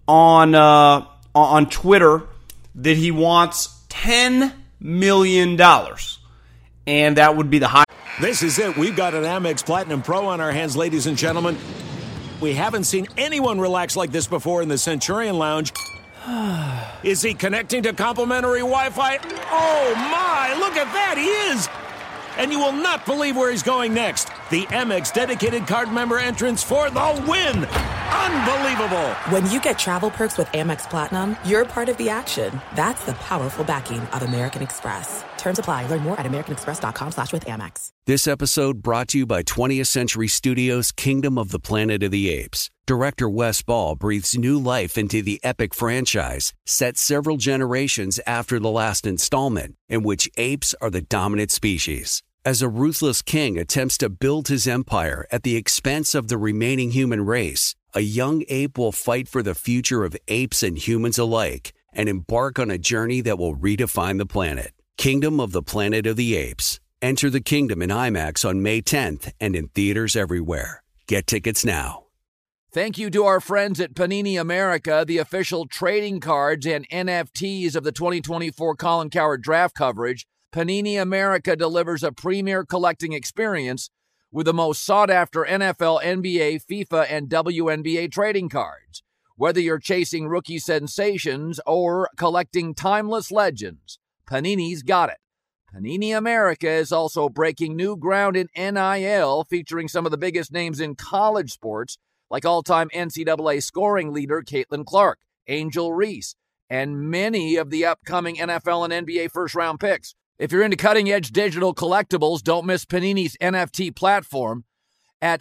on Twitter that he wants $10 million, and that would be the high. This is it. We've got an Amex Platinum Pro on our hands, ladies and gentlemen. We haven't seen anyone relax like this before in the Centurion Lounge. Is he connecting to complimentary Wi-Fi? Oh my, look at that, he is! And you will not believe where he's going next. The Amex dedicated card member entrance for the win. Unbelievable. When you get travel perks with Amex Platinum, you're part of the action. That's the powerful backing of American Express. Terms apply. Learn more at americanexpress.com/withAmex. This episode brought to you by 20th Century Studios' Kingdom of the Planet of the Apes. Director Wes Ball breathes new life into the epic franchise, set several generations after the last installment, in which apes are the dominant species. As a ruthless king attempts to build his empire at the expense of the remaining human race, a young ape will fight for the future of apes and humans alike and embark on a journey that will redefine the planet. Kingdom of the Planet of the Apes. Enter the kingdom in IMAX on May 10th and in theaters everywhere. Get tickets now. Thank you to our friends at Panini America, the official trading cards and NFTs of the 2024 Colin Cowherd draft coverage. Panini America delivers a premier collecting experience with the most sought-after NFL, NBA, FIFA, and WNBA trading cards. Whether you're chasing rookie sensations or collecting timeless legends, Panini's got it. Panini America is also breaking new ground in NIL, featuring some of the biggest names in college sports, like all-time NCAA scoring leader Caitlin Clark, Angel Reese, and many of the upcoming NFL and NBA first-round picks. If you're into cutting-edge digital collectibles, don't miss Panini's NFT platform at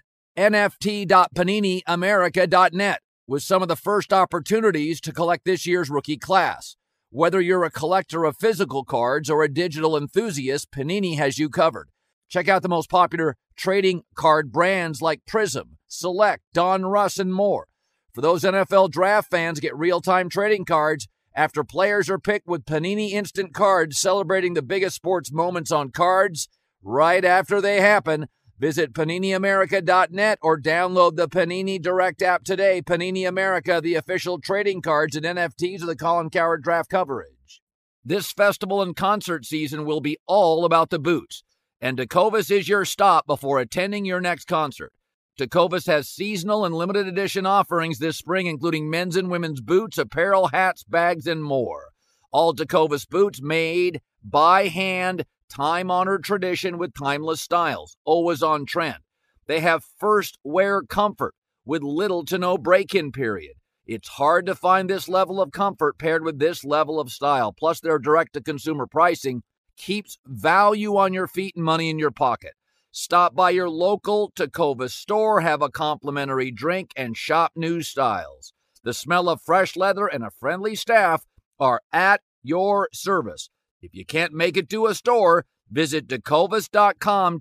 nft.paniniamerica.net with some of the first opportunities to collect this year's rookie class. Whether you're a collector of physical cards or a digital enthusiast, Panini has you covered. Check out the most popular trading card brands like Prism, Select, Don Russ, and more. For those NFL draft fans, get real-time trading cards after players are picked with Panini Instant Cards, celebrating the biggest sports moments on cards right after they happen. Visit PaniniAmerica.net or download the Panini Direct app today. Panini America, the official trading cards and NFTs of the Colin Cowherd draft coverage. This festival and concert season will be all about the boots, and Tecovas is your stop before attending your next concert. Tecovas has seasonal and limited edition offerings this spring, including men's and women's boots, apparel, hats, bags, and more. All Tecovas boots made by hand, time-honored tradition with timeless styles, always on trend. They have first wear comfort with little to no break-in period. It's hard to find this level of comfort paired with this level of style. Plus, their direct-to-consumer pricing keeps value on your feet and money in your pocket. Stop by your local Tecovas store, have a complimentary drink, and shop new styles. The smell of fresh leather and a friendly staff are at your service. If you can't make it to a store, visit Tecovas.com,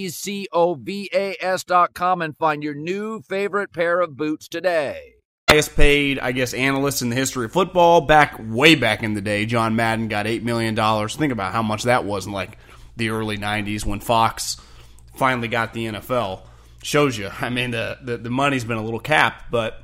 Tecovas.com, and find your new favorite pair of boots today. Highest paid, analyst in the history of football, way back in the day. John Madden got $8 million. Think about how much that was in the early 90s when Fox finally got the NFL. Shows you. The money's been a little capped, but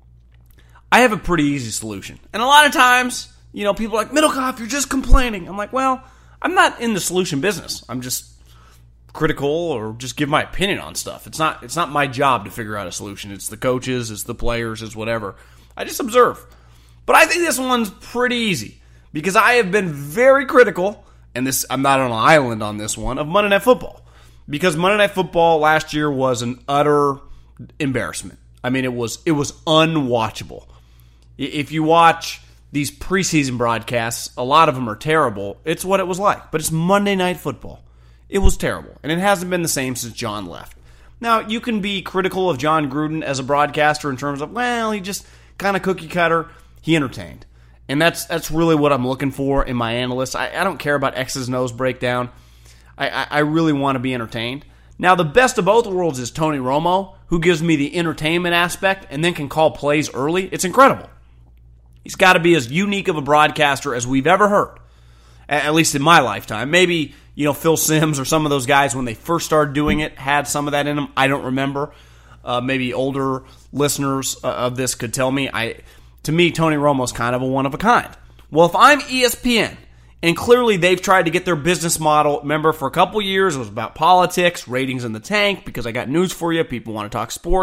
I have a pretty easy solution. And a lot of times, people are like, Middlecoff, you're just complaining. I'm like, well, I'm not in the solution business. I'm just critical or just give my opinion on stuff. It's not my job to figure out a solution. It's the coaches, it's the players, it's whatever. I just observe. But I think this one's pretty easy because I have been very critical, and I'm not on an island on this one, of Monday Night Football. Because Monday Night Football last year was an utter embarrassment. It was unwatchable. If you watch these preseason broadcasts, a lot of them are terrible. It's what it was like. But it's Monday Night Football. It was terrible. And it hasn't been the same since John left. Now, you can be critical of John Gruden as a broadcaster in terms of, he just kind of cookie cutter. He entertained. And that's really what I'm looking for in my analysts. I don't care about X's and O's breakdown. I really want to be entertained. Now, the best of both worlds is Tony Romo, who gives me the entertainment aspect and then can call plays early. It's incredible. He's got to be as unique of a broadcaster as we've ever heard, at least in my lifetime. Maybe, Phil Simms or some of those guys, when they first started doing it, had some of that in them. I don't remember. Maybe older listeners of this could tell me. To me, Tony Romo's kind of a one of a kind. Well, if I'm ESPN, and clearly they've tried to get their business model, remember, for a couple years, it was about politics, ratings in the tank, because I got news for you, people want to talk sports.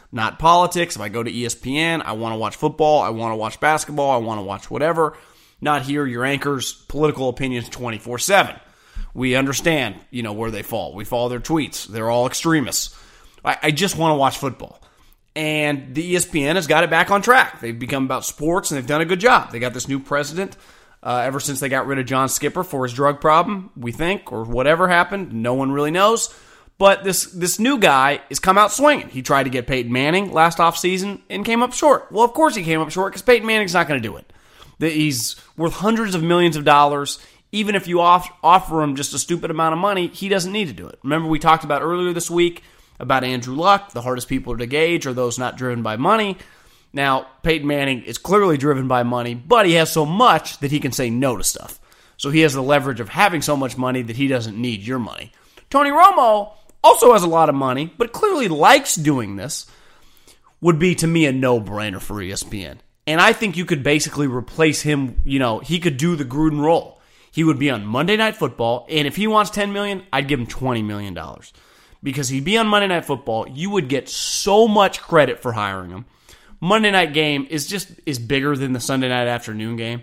not politics. If I go to ESPN, I want to watch football, I want to watch basketball, I want to watch whatever. Not hear your anchor's political opinions 24/7. We understand, where they fall. We follow their tweets. They're all extremists. I just want to watch football. And the ESPN has got it back on track. They've become about sports, and they've done a good job. They got this new president ever since they got rid of John Skipper for his drug problem, we think, or whatever happened. No one really knows. But this new guy has come out swinging. He tried to get Peyton Manning last offseason and came up short. Well, of course he came up short because Peyton Manning's not going to do it. He's worth hundreds of millions of dollars. Even if you offer him just a stupid amount of money, he doesn't need to do it. Remember we talked about earlier this week about Andrew Luck. The hardest people to gauge are those not driven by money. Now, Peyton Manning is clearly driven by money, but he has so much that he can say no to stuff. So he has the leverage of having so much money that he doesn't need your money. Tony Romo also has a lot of money, but clearly likes doing this. Would be, to me, a no-brainer for ESPN. And I think you could basically replace him. He could do the Gruden role. He would be on Monday Night Football, and if he wants $10 million, I'd give him $20 million. Because he'd be on Monday Night Football, you would get so much credit for hiring him. Monday night game is bigger than the Sunday night afternoon game.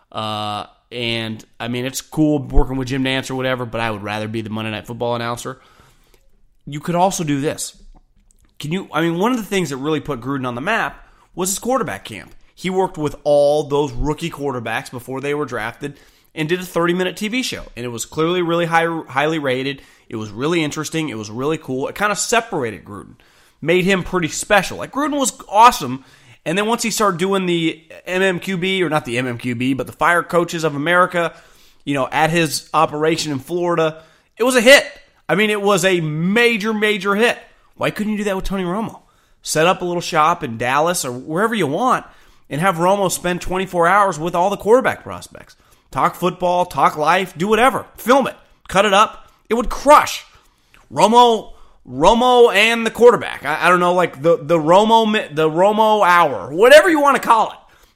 And, it's cool working with Jim Nantz or whatever, but I would rather be the Monday Night Football announcer. You could also do this. One of the things that really put Gruden on the map was his quarterback camp. He worked with all those rookie quarterbacks before they were drafted and did a 30-minute TV show. And it was clearly really highly rated. It was really interesting. It was really cool. It kind of separated Gruden. Made him pretty special. Gruden was awesome. And then once he started doing the MMQB, or not the MMQB, but the Fire Coaches of America, at his operation in Florida, it was a hit. It was a major, major hit. Why couldn't you do that with Tony Romo? Set up a little shop in Dallas or wherever you want and have Romo spend 24 hours with all the quarterback prospects. Talk football, talk life, do whatever. Film it. Cut it up. It would crush. Romo and the quarterback. I don't know, the Romo hour, whatever you want to call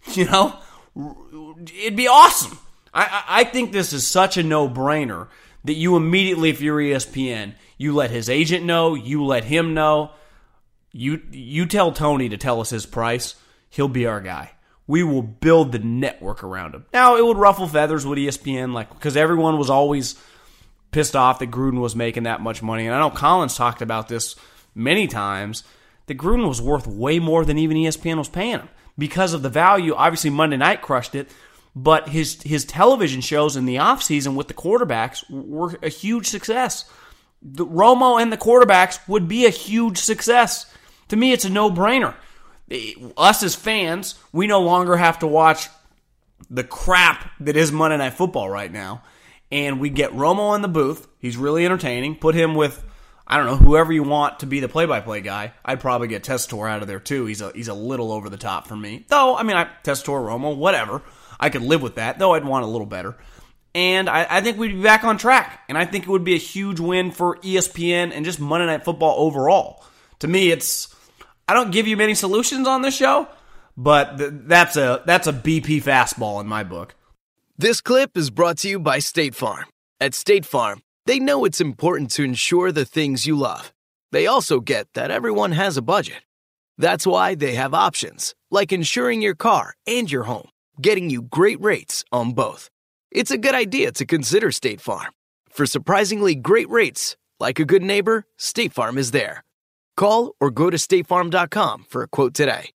it. It'd be awesome. I think this is such a no-brainer that you immediately, if you're ESPN, you let his agent know, you let him know, you tell Tony to tell us his price, he'll be our guy. We will build the network around him. Now, it would ruffle feathers with ESPN, because everyone was always pissed off that Gruden was making that much money. And I know Collins talked about this many times, that Gruden was worth way more than even ESPN was paying him. Because of the value, obviously Monday Night crushed it, but his television shows in the offseason with the quarterbacks were a huge success. The Romo and the quarterbacks would be a huge success. To me, it's a no-brainer. Us as fans, we no longer have to watch the crap that is Monday Night Football right now. And we get Romo in the booth. He's really entertaining. Put him with, whoever you want to be the play-by-play guy. I'd probably get Tessitore out of there too. He's a little over the top for me. Though, Tessitore, Romo, whatever. I could live with that, though I'd want a little better. And I think we'd be back on track. And I think it would be a huge win for ESPN and just Monday Night Football overall. To me, I don't give you many solutions on this show, but that's a BP fastball in my book. This clip is brought to you by State Farm. At State Farm, they know it's important to insure the things you love. They also get that everyone has a budget. That's why they have options, like insuring your car and your home, getting you great rates on both. It's a good idea to consider State Farm. For surprisingly great rates, like a good neighbor, State Farm is there. Call or go to statefarm.com for a quote today.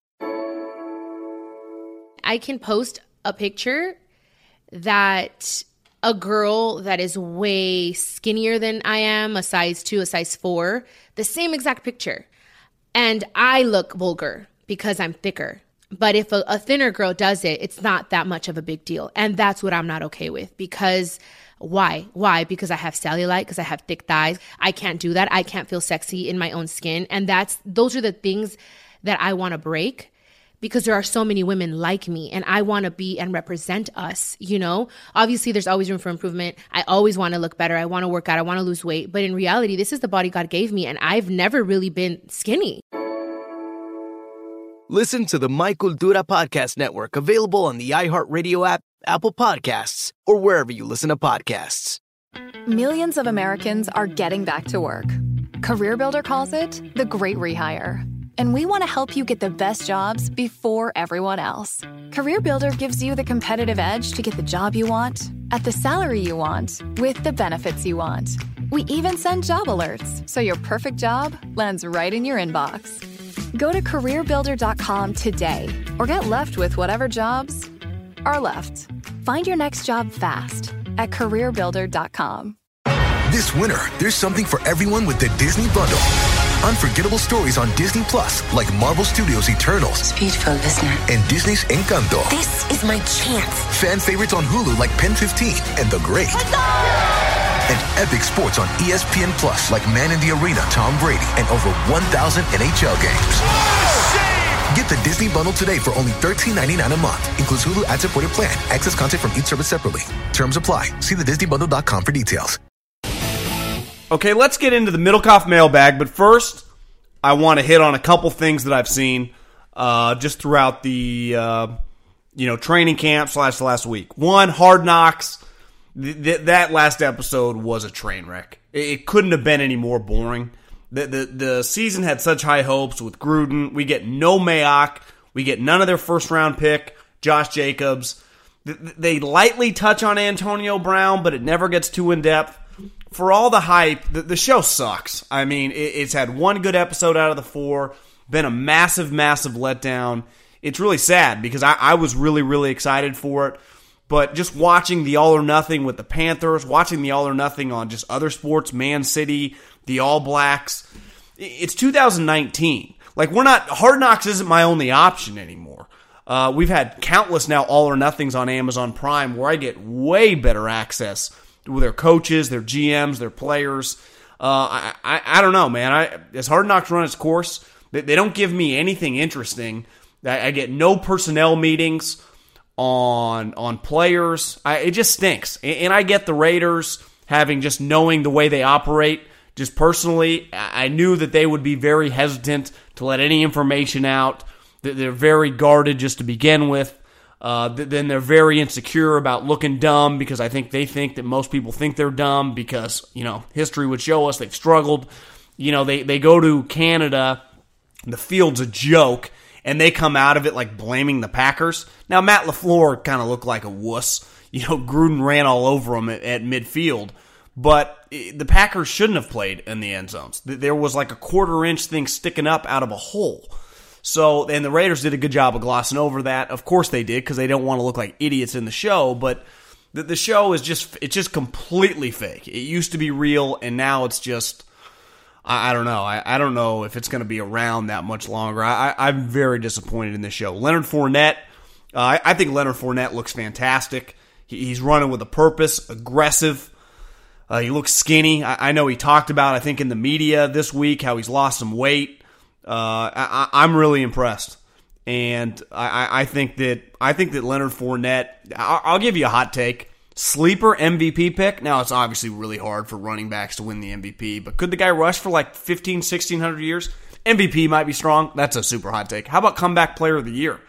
I can post a picture that a girl that is way skinnier than I am, a size 2, a size 4, the same exact picture. And I look vulgar because I'm thicker. But if a thinner girl does it, it's not that much of a big deal. And that's what I'm not okay with. Because why? Why? Because I have cellulite, because I have thick thighs. I can't do that. I can't feel sexy in my own skin. And those are the things that I want to break. Because there are so many women like me and I want to be and represent us, Obviously, there's always room for improvement. I always want to look better. I want to work out. I want to lose weight. But in reality, this is the body God gave me and I've never really been skinny. Listen to the My Cultura Podcast Network, available on the iHeartRadio app, Apple Podcasts, or wherever you listen to podcasts. Millions of Americans are getting back to work. CareerBuilder calls it the great rehire. and we want to help you get the best jobs before everyone else. CareerBuilder gives you the competitive edge to get the job you want, at the salary you want, with the benefits you want. We even send job alerts, so your perfect job lands right in your inbox. Go to CareerBuilder.com today, or get left with whatever jobs are left. Find your next job fast at CareerBuilder.com. This winter, there's something for everyone with the Disney Bundle. Unforgettable stories on Disney Plus, like Marvel Studios' Eternals. It's beautiful, isn't it? And Disney's Encanto. This is my chance. Fan favorites on Hulu like Pen 15 and The Great. And epic sports on ESPN Plus like Man in the Arena, Tom Brady, and over 1,000 NHL games. Get the Disney Bundle today for only $13.99 a month. Includes Hulu ad-supported plan. Access content from each service separately. Terms apply. See thedisneybundle.com for details. Okay, let's get into the Middlecoff mailbag, but first, I want to hit on a couple things that I've seen just throughout the training camp / last week. One, Hard Knocks. That last episode was a train wreck. It couldn't have been any more boring. The season had such high hopes with Gruden. We get no Mayock. We get none of their first-round pick, Josh Jacobs. They lightly touch on Antonio Brown, but it never gets too in-depth. For all the hype, the show sucks. I mean, it's had one good episode out of the 4, been a massive, massive letdown. It's really sad because I was really, really excited for it. But just watching the All or Nothing with the Panthers, watching the All or Nothing on just other sports, Man City, the All Blacks, it's 2019. Like, Hard Knocks isn't my only option anymore. We've had countless now All or Nothings on Amazon Prime where I get way better access with their coaches, their GMs, their players. I don't know, man. As Hard Knocks run its course, they don't give me anything interesting. I get no personnel meetings on players. It just stinks. And I get the Raiders having just knowing the way they operate. Just personally, I knew that they would be very hesitant to let any information out. They're very guarded just to begin with. Then they're very insecure about looking dumb because I think they think that most people think they're dumb because, history would show us they've struggled. They go to Canada, the field's a joke, and they come out of it like blaming the Packers. Now, Matt LaFleur kind of looked like a wuss. Gruden ran all over him at midfield. But the Packers shouldn't have played in the end zones. There was like a quarter-inch thing sticking up out of a hole. And the Raiders did a good job of glossing over that. Of course they did, because they don't want to look like idiots in the show. But the show is just completely fake. It used to be real, and now it's just, I don't know. I don't know if it's going to be around that much longer. I'm very disappointed in this show. Leonard Fournette, I think Leonard Fournette looks fantastic. He's running with a purpose, aggressive. He looks skinny. I know he talked about, I think, in the media this week how he's lost some weight. I'm really impressed, and I think that Leonard Fournette. I'll give you a hot take: sleeper MVP pick. Now it's obviously really hard for running backs to win the MVP, but could the guy rush for like 1,600 years? MVP might be strong. That's a super hot take. How about comeback player of the year?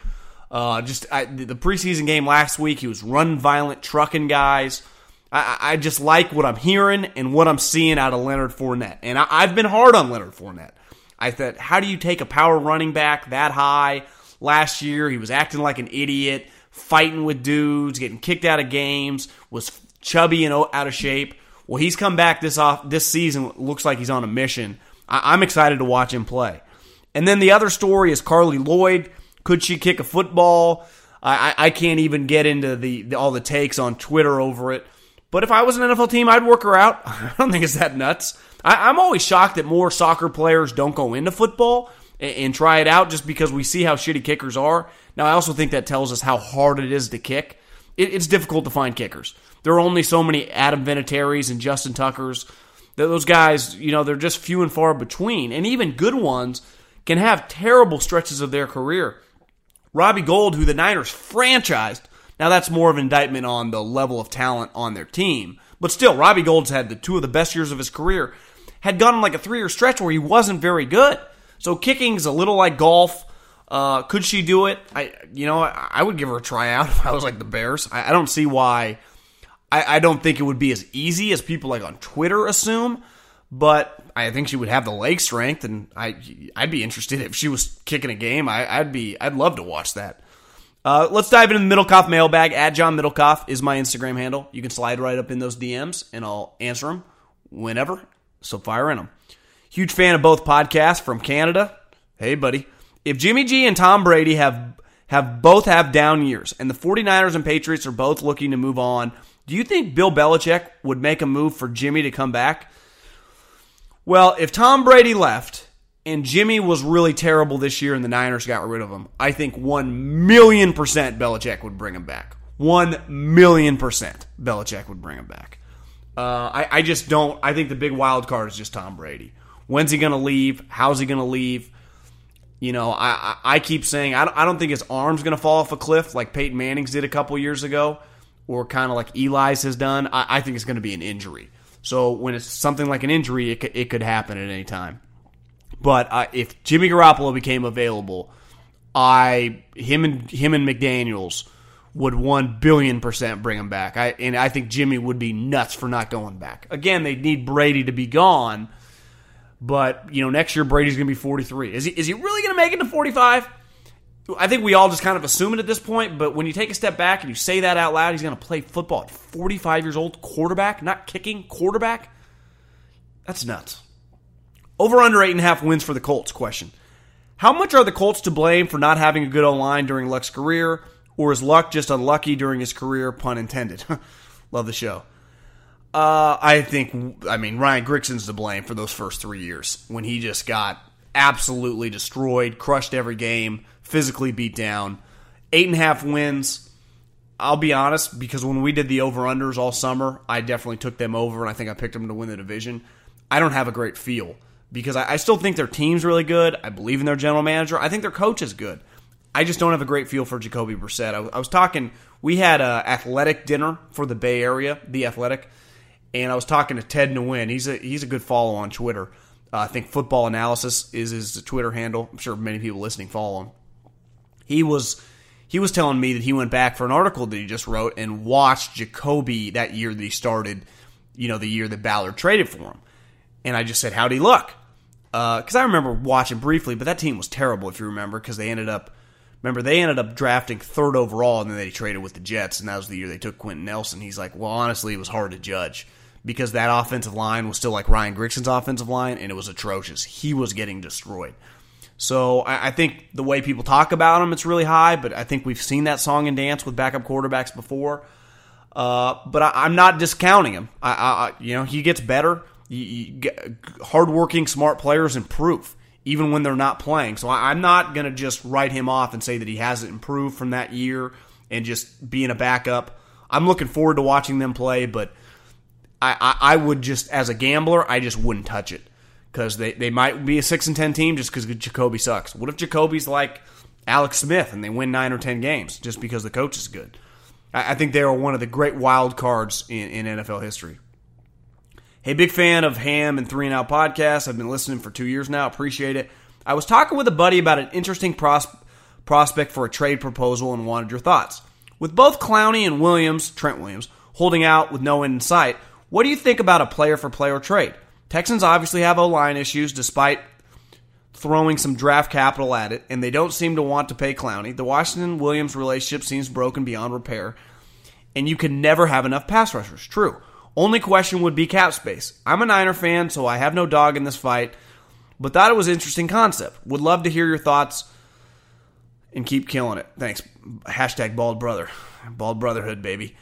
The preseason game last week, he was running violent, trucking guys. I just like what I'm hearing and what I'm seeing out of Leonard Fournette, and I've been hard on Leonard Fournette. I thought, how do you take a power running back that high? Last year, he was acting like an idiot, fighting with dudes, getting kicked out of games, was chubby and out of shape. Well, he's come back this season. Looks like he's on a mission. I'm excited to watch him play. And then the other story is Carly Lloyd. Could she kick a football? I can't even get into all the takes on Twitter over it. But if I was an NFL team, I'd work her out. I don't think it's that nuts. I'm always shocked that more soccer players don't go into football and try it out just because we see how shitty kickers are. Now, I also think that tells us how hard it is to kick. It's difficult to find kickers. There are only so many Adam Vinatieri's and Justin Tuckers. Those guys, they're just few and far between. And even good ones can have terrible stretches of their career. Robbie Gould, who the Niners franchised, now that's more of an indictment on the level of talent on their team. But still, Robbie Gould's had two of the best years of his career. Had gone on like a 3-year stretch where he wasn't very good. So kicking's a little like golf. Could she do it? I would give her a tryout if I was like the Bears. I don't see why. I don't think it would be as easy as people like on Twitter assume. but I think she would have the leg strength, and I'd be interested if she was kicking a game. I'd love to watch that. Let's dive into the Middlecoff mailbag. @John Middlecoff is my Instagram handle. You can slide right up in those DMs, and I'll answer them whenever, so fire in them. Huge fan of both podcasts from Canada. Hey, buddy. If Jimmy G and Tom Brady both have down years, and the 49ers and Patriots are both looking to move on, do you think Bill Belichick would make a move for Jimmy to come back? Well, if Tom Brady left and Jimmy was really terrible this year and the Niners got rid of him, I think 1,000,000% Belichick would bring him back. 1,000,000% Belichick would bring him back. I just don't. I think the big wild card is just Tom Brady. When's he going to leave? How's he going to leave? You know, I keep saying I don't think his arm's going to fall off a cliff like Peyton Manning's did a couple years ago, or kind of like Eli's has done. I think it's going to be an injury. So when it's something like an injury, it could happen at any time. But if Jimmy Garoppolo became available, him and McDaniels would 1,000,000,000% bring him back. And I think Jimmy would be nuts for not going back. Again, they need Brady to be gone. But, you know, next year Brady's going to be 43. Is he really going to make it to 45? I think we all just kind of assume it at this point, but when you take a step back and you say that out loud, he's going to play football at 45 years old, quarterback, not kicking, quarterback? That's nuts. Over under 8.5 wins for the Colts question. How much are the Colts to blame for not having a good O-line during Luck's career, or is Luck just unlucky during his career, pun intended? Love the show. Ryan Grigson's to blame for those first 3 years when he just got absolutely destroyed, crushed every game, physically beat down. 8.5 wins. I'll be honest, because when we did the over-unders all summer, I definitely took them over, and I think I picked them to win the division. I don't have a great feel because I still think their team's really good. I believe in their general manager. I think their coach is good. I just don't have a great feel for Jacoby Brissett. I was talking, we had an athletic dinner for the Bay Area, The Athletic, and I was talking to Ted Nguyen. He's a good follow on Twitter. I think Football Analysis is his Twitter handle. I'm sure many people listening follow him. He was telling me that he went back for an article that he just wrote and watched Jacoby that year that he started, you know, the year that Ballard traded for him. And I just said, how'd he look? Because I remember watching briefly, but that team was terrible, if you remember, because they ended up drafting 3rd overall, and then they traded with the Jets, and that was the year they took Quentin Nelson. He's like, well, honestly, it was hard to judge because that offensive line was still like Ryan Grigson's offensive line, and it was atrocious. He was getting destroyed. So I think the way people talk about him, it's really high, but I think we've seen that song and dance with backup quarterbacks before. But I'm not discounting him. He gets better. Hardworking, smart players improve, even when they're not playing. So I'm not going to just write him off and say that he hasn't improved from that year and just being a backup. I'm looking forward to watching them play, but I would just, as a gambler, I just wouldn't touch it because they might be a 6-10 team just because Jacoby sucks. What if Jacoby's like Alex Smith and they win 9 or 10 games just because the coach is good? I think they are one of the great wild cards in NFL history. Hey, big fan of Ham and 3 and Out podcast. I've been listening for 2 years now. Appreciate it. I was talking with a buddy about an interesting prospect for a trade proposal and wanted your thoughts. With both Clowney and Trent Williams, holding out with no end in sight, what do you think about a player-for-player trade? Texans obviously have O-line issues despite throwing some draft capital at it, and they don't seem to want to pay Clowney. The Washington-Williams relationship seems broken beyond repair, and you can never have enough pass rushers. True. Only question would be cap space. I'm a Niner fan, so I have no dog in this fight, but thought it was an interesting concept. Would love to hear your thoughts and keep killing it. Thanks. Hashtag bald brother. Bald brotherhood, baby.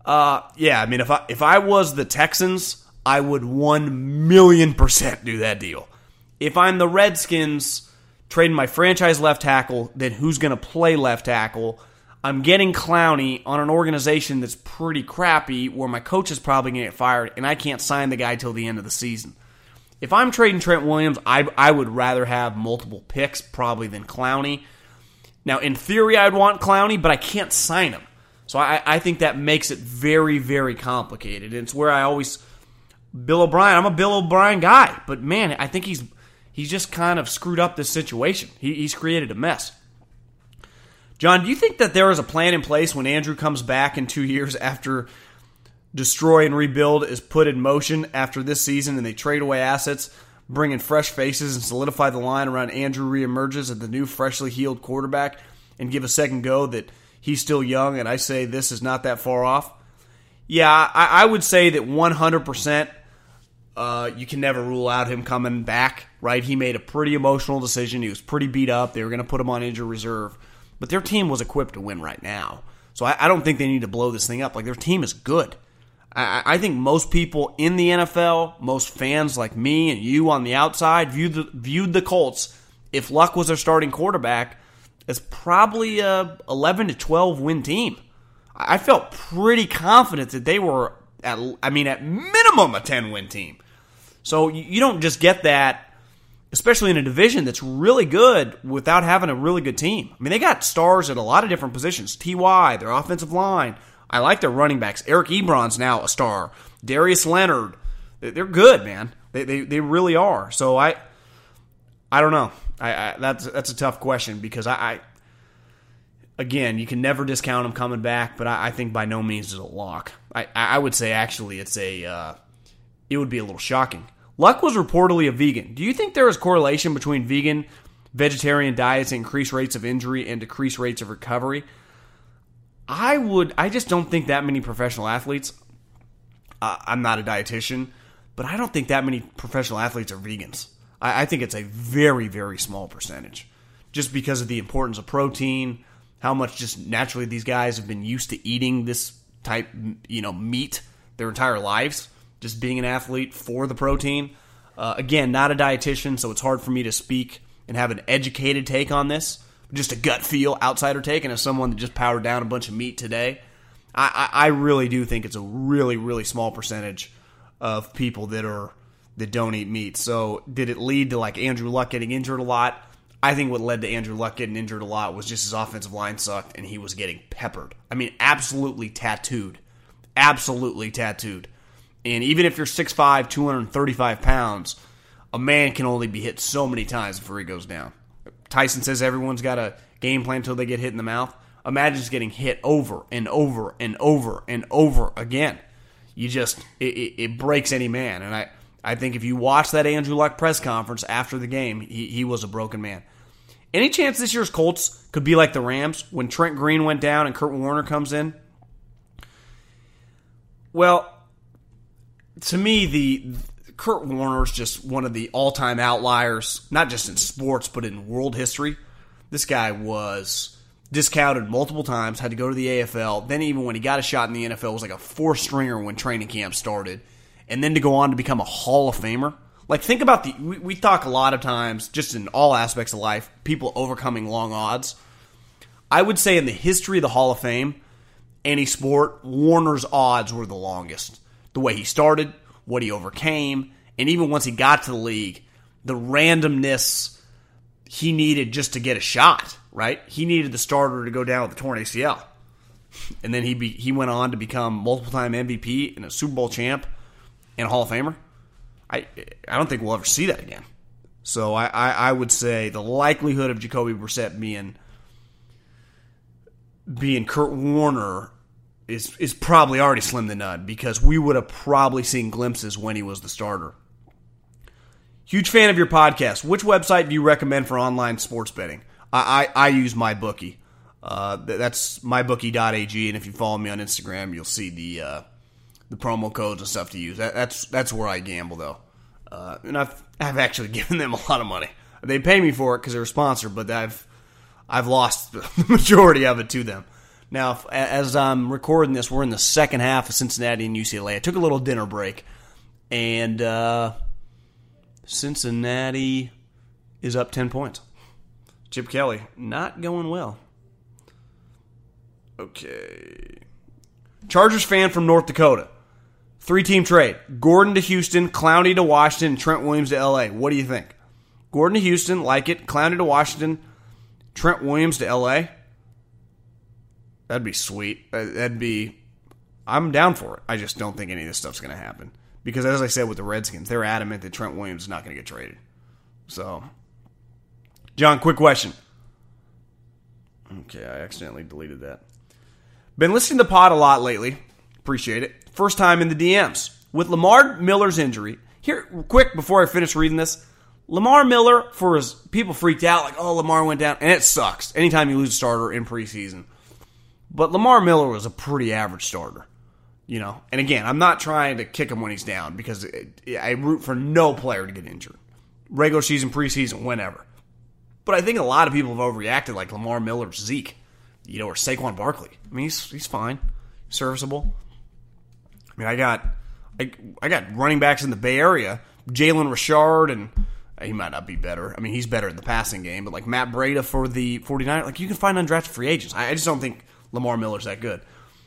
If I was the Texans, I would 1,000,000% do that deal. If I'm the Redskins trading my franchise left tackle, then who's going to play left tackle? I'm getting Clowney on an organization that's pretty crappy where my coach is probably going to get fired and I can't sign the guy till the end of the season. If I'm trading Trent Williams, I would rather have multiple picks probably than Clowney. Now, in theory, I'd want Clowney, but I can't sign him. So I think that makes it very, very complicated. And it's where Bill O'Brien, I'm a Bill O'Brien guy, but man, I think he's just kind of screwed up this situation. He's created a mess. John, do you think that there is a plan in place when Andrew comes back in 2 years after destroy and rebuild is put in motion after this season and they trade away assets, bring in fresh faces, and solidify the line around Andrew reemerges as the new freshly healed quarterback and give a second go that he's still young, and I say this is not that far off. Yeah, I would say that 100% you can never rule out him coming back, right? He made a pretty emotional decision. He was pretty beat up. They were going to put him on injured reserve. But their team was equipped to win right now. So I don't think they need to blow this thing up. Like, their team is good. I think most people in the NFL, most fans like me and you on the outside, viewed the Colts, if Luck was their starting quarterback, as probably a 11 to 12 win team. I felt pretty confident that they were, at minimum, a 10-win team. So you don't just get that, especially in a division that's really good, without having a really good team. I mean, they got stars at a lot of different positions. T.Y., their offensive line. I like their running backs. Eric Ebron's now a star. Darius Leonard. They're good, man. They really are. So I don't know. That's a tough question because again, you can never discount him coming back, but I think by no means is it a lock. I would say actually it would be a little shocking. Luck was reportedly a vegan. Do you think there is correlation between vegan, vegetarian diets and increased rates of injury and decreased rates of recovery? I just don't think that many professional athletes, I'm not a dietitian, but I don't think that many professional athletes are vegans. I think it's a very, very small percentage just because of the importance of protein, how much just naturally these guys have been used to eating this type, meat their entire lives, just being an athlete for the protein. Again, not a dietitian, so it's hard for me to speak and have an educated take on this. Just a gut feel, outsider take, and as someone that just powered down a bunch of meat today, I really do think it's a really, really small percentage of people that don't eat meat. So did it lead to like Andrew Luck getting injured a lot? I think what led to Andrew Luck getting injured a lot was just his offensive line sucked and he was getting peppered. I mean, absolutely tattooed. Absolutely tattooed. And even if you're 6'5", 235 pounds, a man can only be hit so many times before he goes down. Tyson says everyone's got a game plan until they get hit in the mouth. Imagine just getting hit over and over and over and over again. It breaks any man. And I think if you watch that Andrew Luck press conference after the game, he was a broken man. Any chance this year's Colts could be like the Rams when Trent Green went down and Kurt Warner comes in? Well, to me, the Kurt Warner's just one of the all-time outliers, not just in sports, but in world history. This guy was discounted multiple times, had to go to the AFL. Then even when he got a shot in the NFL, was like a four-stringer when training camp started. And then to go on to become a Hall of Famer. Like, think about we talk a lot of times, just in all aspects of life, people overcoming long odds. I would say in the history of the Hall of Fame, any sport, Warner's odds were the longest. The way he started, what he overcame, and even once he got to the league, the randomness he needed just to get a shot, right? He needed the starter to go down with a torn ACL. And then he went on to become multiple-time MVP and a Super Bowl champ and a Hall of Famer. I don't think we'll ever see that again. So I would say the likelihood of Jacoby Brissett being Kurt Warner is probably already slim to none because we would have probably seen glimpses when he was the starter. Huge fan of your podcast. Which website do you recommend for online sports betting? I use MyBookie. That's mybookie.ag, and if you follow me on Instagram, you'll see the promo codes and stuff to use. That's where I gamble, though. And I've actually given them a lot of money. They pay me for it because they're a sponsor, but I've lost the majority of it to them. Now, as I'm recording this, we're in the second half of Cincinnati and UCLA. I took a little dinner break, and Cincinnati is up 10 points. Chip Kelly, not going well. Okay. Chargers fan from North Dakota. 3-team trade. Gordon to Houston, Clowney to Washington, Trent Williams to L.A. What do you think? Gordon to Houston, like it. Clowney to Washington, Trent Williams to L.A. That'd be sweet. I'm down for it. I just don't think any of this stuff's going to happen. Because as I said with the Redskins, they're adamant that Trent Williams is not going to get traded. So, John, quick question. Okay, I accidentally deleted that. Been listening to the pod a lot lately. Appreciate it. First time in the DMs. With Lamar Miller's injury, here, quick, before I finish reading this, Lamar Miller, for his people freaked out, like, oh, Lamar went down, and it sucks anytime you lose a starter in preseason. But Lamar Miller was a pretty average starter, and again, I'm not trying to kick him when he's down, because I root for no player to get injured. Regular season, preseason, whenever. But I think a lot of people have overreacted, like Lamar Miller's Zeke, or Saquon Barkley. I mean, he's fine, serviceable. I mean, I got running backs in the Bay Area, Jalen Richard, and he might not be better. I mean, he's better in the passing game, but like Matt Breida for the 49ers, like you can find undrafted free agents. I just don't think Lamar Miller's that good.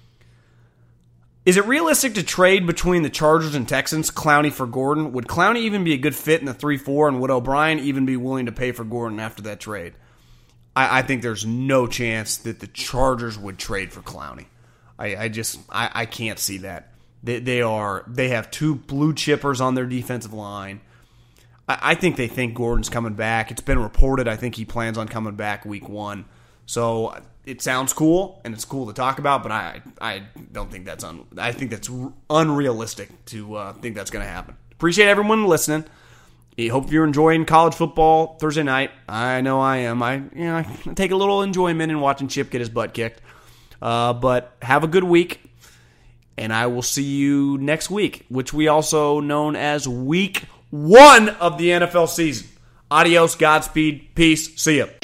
Is it realistic to trade between the Chargers and Texans, Clowney for Gordon? Would Clowney even be a good fit in the 3-4, and would O'Brien even be willing to pay for Gordon after that trade? I think there's no chance that the Chargers would trade for Clowney. I can't see that. They have two blue chippers on their defensive line. I think they think Gordon's coming back. It's been reported. I think he plans on coming back week 1. So it sounds cool, and it's cool to talk about, but I don't think that's I think that's unrealistic to think that's going to happen. Appreciate everyone listening. I hope you're enjoying college football Thursday night. I know I am. I take a little enjoyment in watching Chip get his butt kicked. But have a good week, and I will see you next week, which we also known as week 1 of the NFL season. Adios, Godspeed, peace, see ya.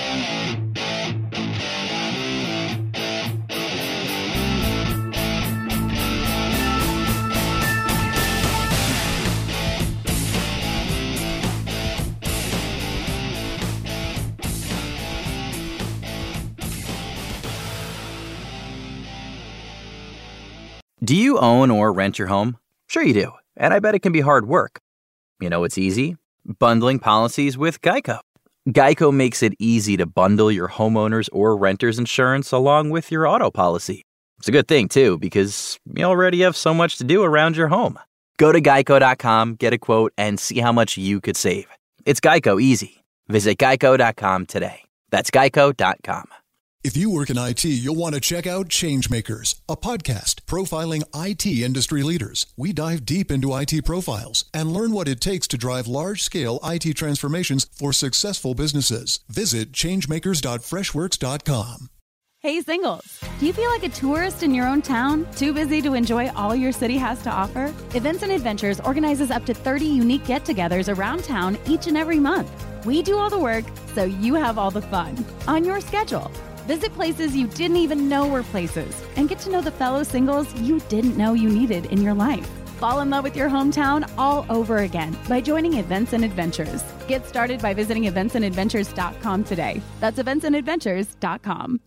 Do you own or rent your home? Sure you do, and I bet it can be hard work. You know what's easy? Bundling policies with Geico. Geico makes it easy to bundle your homeowner's or renter's insurance along with your auto policy. It's a good thing, too, because you already have so much to do around your home. Go to geico.com, get a quote, and see how much you could save. It's Geico easy. Visit geico.com today. That's geico.com. If you work in IT, you'll want to check out Changemakers, a podcast profiling IT industry leaders. We dive deep into IT profiles and learn what it takes to drive large-scale IT transformations for successful businesses. Visit changemakers.freshworks.com. Hey, singles. Do you feel like a tourist in your own town? Too busy to enjoy all your city has to offer? Events and Adventures organizes up to 30 unique get-togethers around town each and every month. We do all the work, so you have all the fun on your schedule. Visit places you didn't even know were places and get to know the fellow singles you didn't know you needed in your life. Fall in love with your hometown all over again by joining Events and Adventures. Get started by visiting eventsandadventures.com today. That's eventsandadventures.com.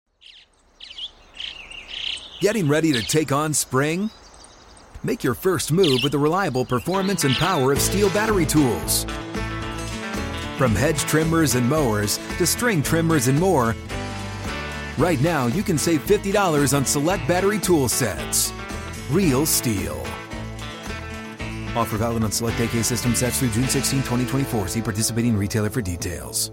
Getting ready to take on spring? Make your first move with the reliable performance and power of Steel battery tools. From hedge trimmers and mowers to string trimmers and more, right now you can save $50 on select battery tool sets. Real Steel. Offer valid on select AK system sets through June 16, 2024. See participating retailer for details.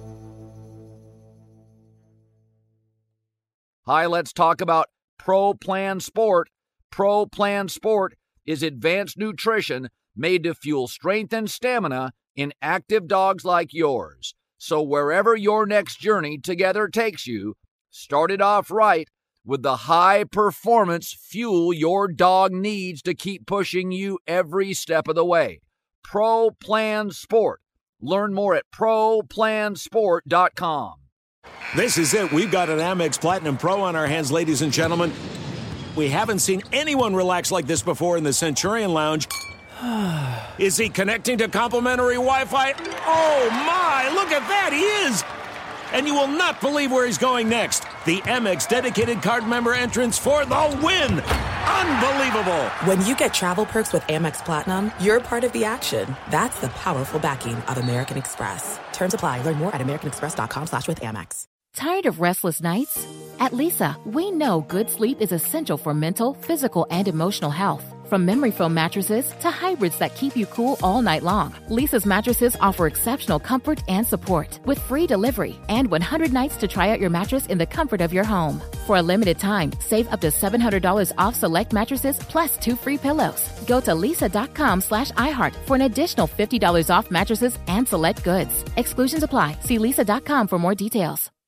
Hi, let's talk about Pro Plan Sport. Pro Plan Sport is advanced nutrition made to fuel strength and stamina in active dogs like yours. So wherever your next journey together takes you, start it off right with the high-performance fuel your dog needs to keep pushing you every step of the way. Pro Plan Sport. Learn more at ProPlansport.com. This is it. We've got an Amex Platinum Pro on our hands, ladies and gentlemen. We haven't seen anyone relax like this before in the Centurion Lounge. Is he connecting to complimentary Wi-Fi? Oh, my! Look at that! He is! And you will not believe where he's going next. The Amex dedicated card member entrance for the win. Unbelievable. When you get travel perks with Amex Platinum, you're part of the action. That's the powerful backing of American Express. Terms apply. Learn more at americanexpress.com/withAmex. Tired of restless nights? At Leesa, we know good sleep is essential for mental, physical, and emotional health. From memory foam mattresses to hybrids that keep you cool all night long, Leesa's mattresses offer exceptional comfort and support with free delivery and 100 nights to try out your mattress in the comfort of your home. For a limited time, save up to $700 off select mattresses plus 2 free pillows. Go to leesa.com/iHeart for an additional $50 off mattresses and select goods. Exclusions apply. See leesa.com for more details.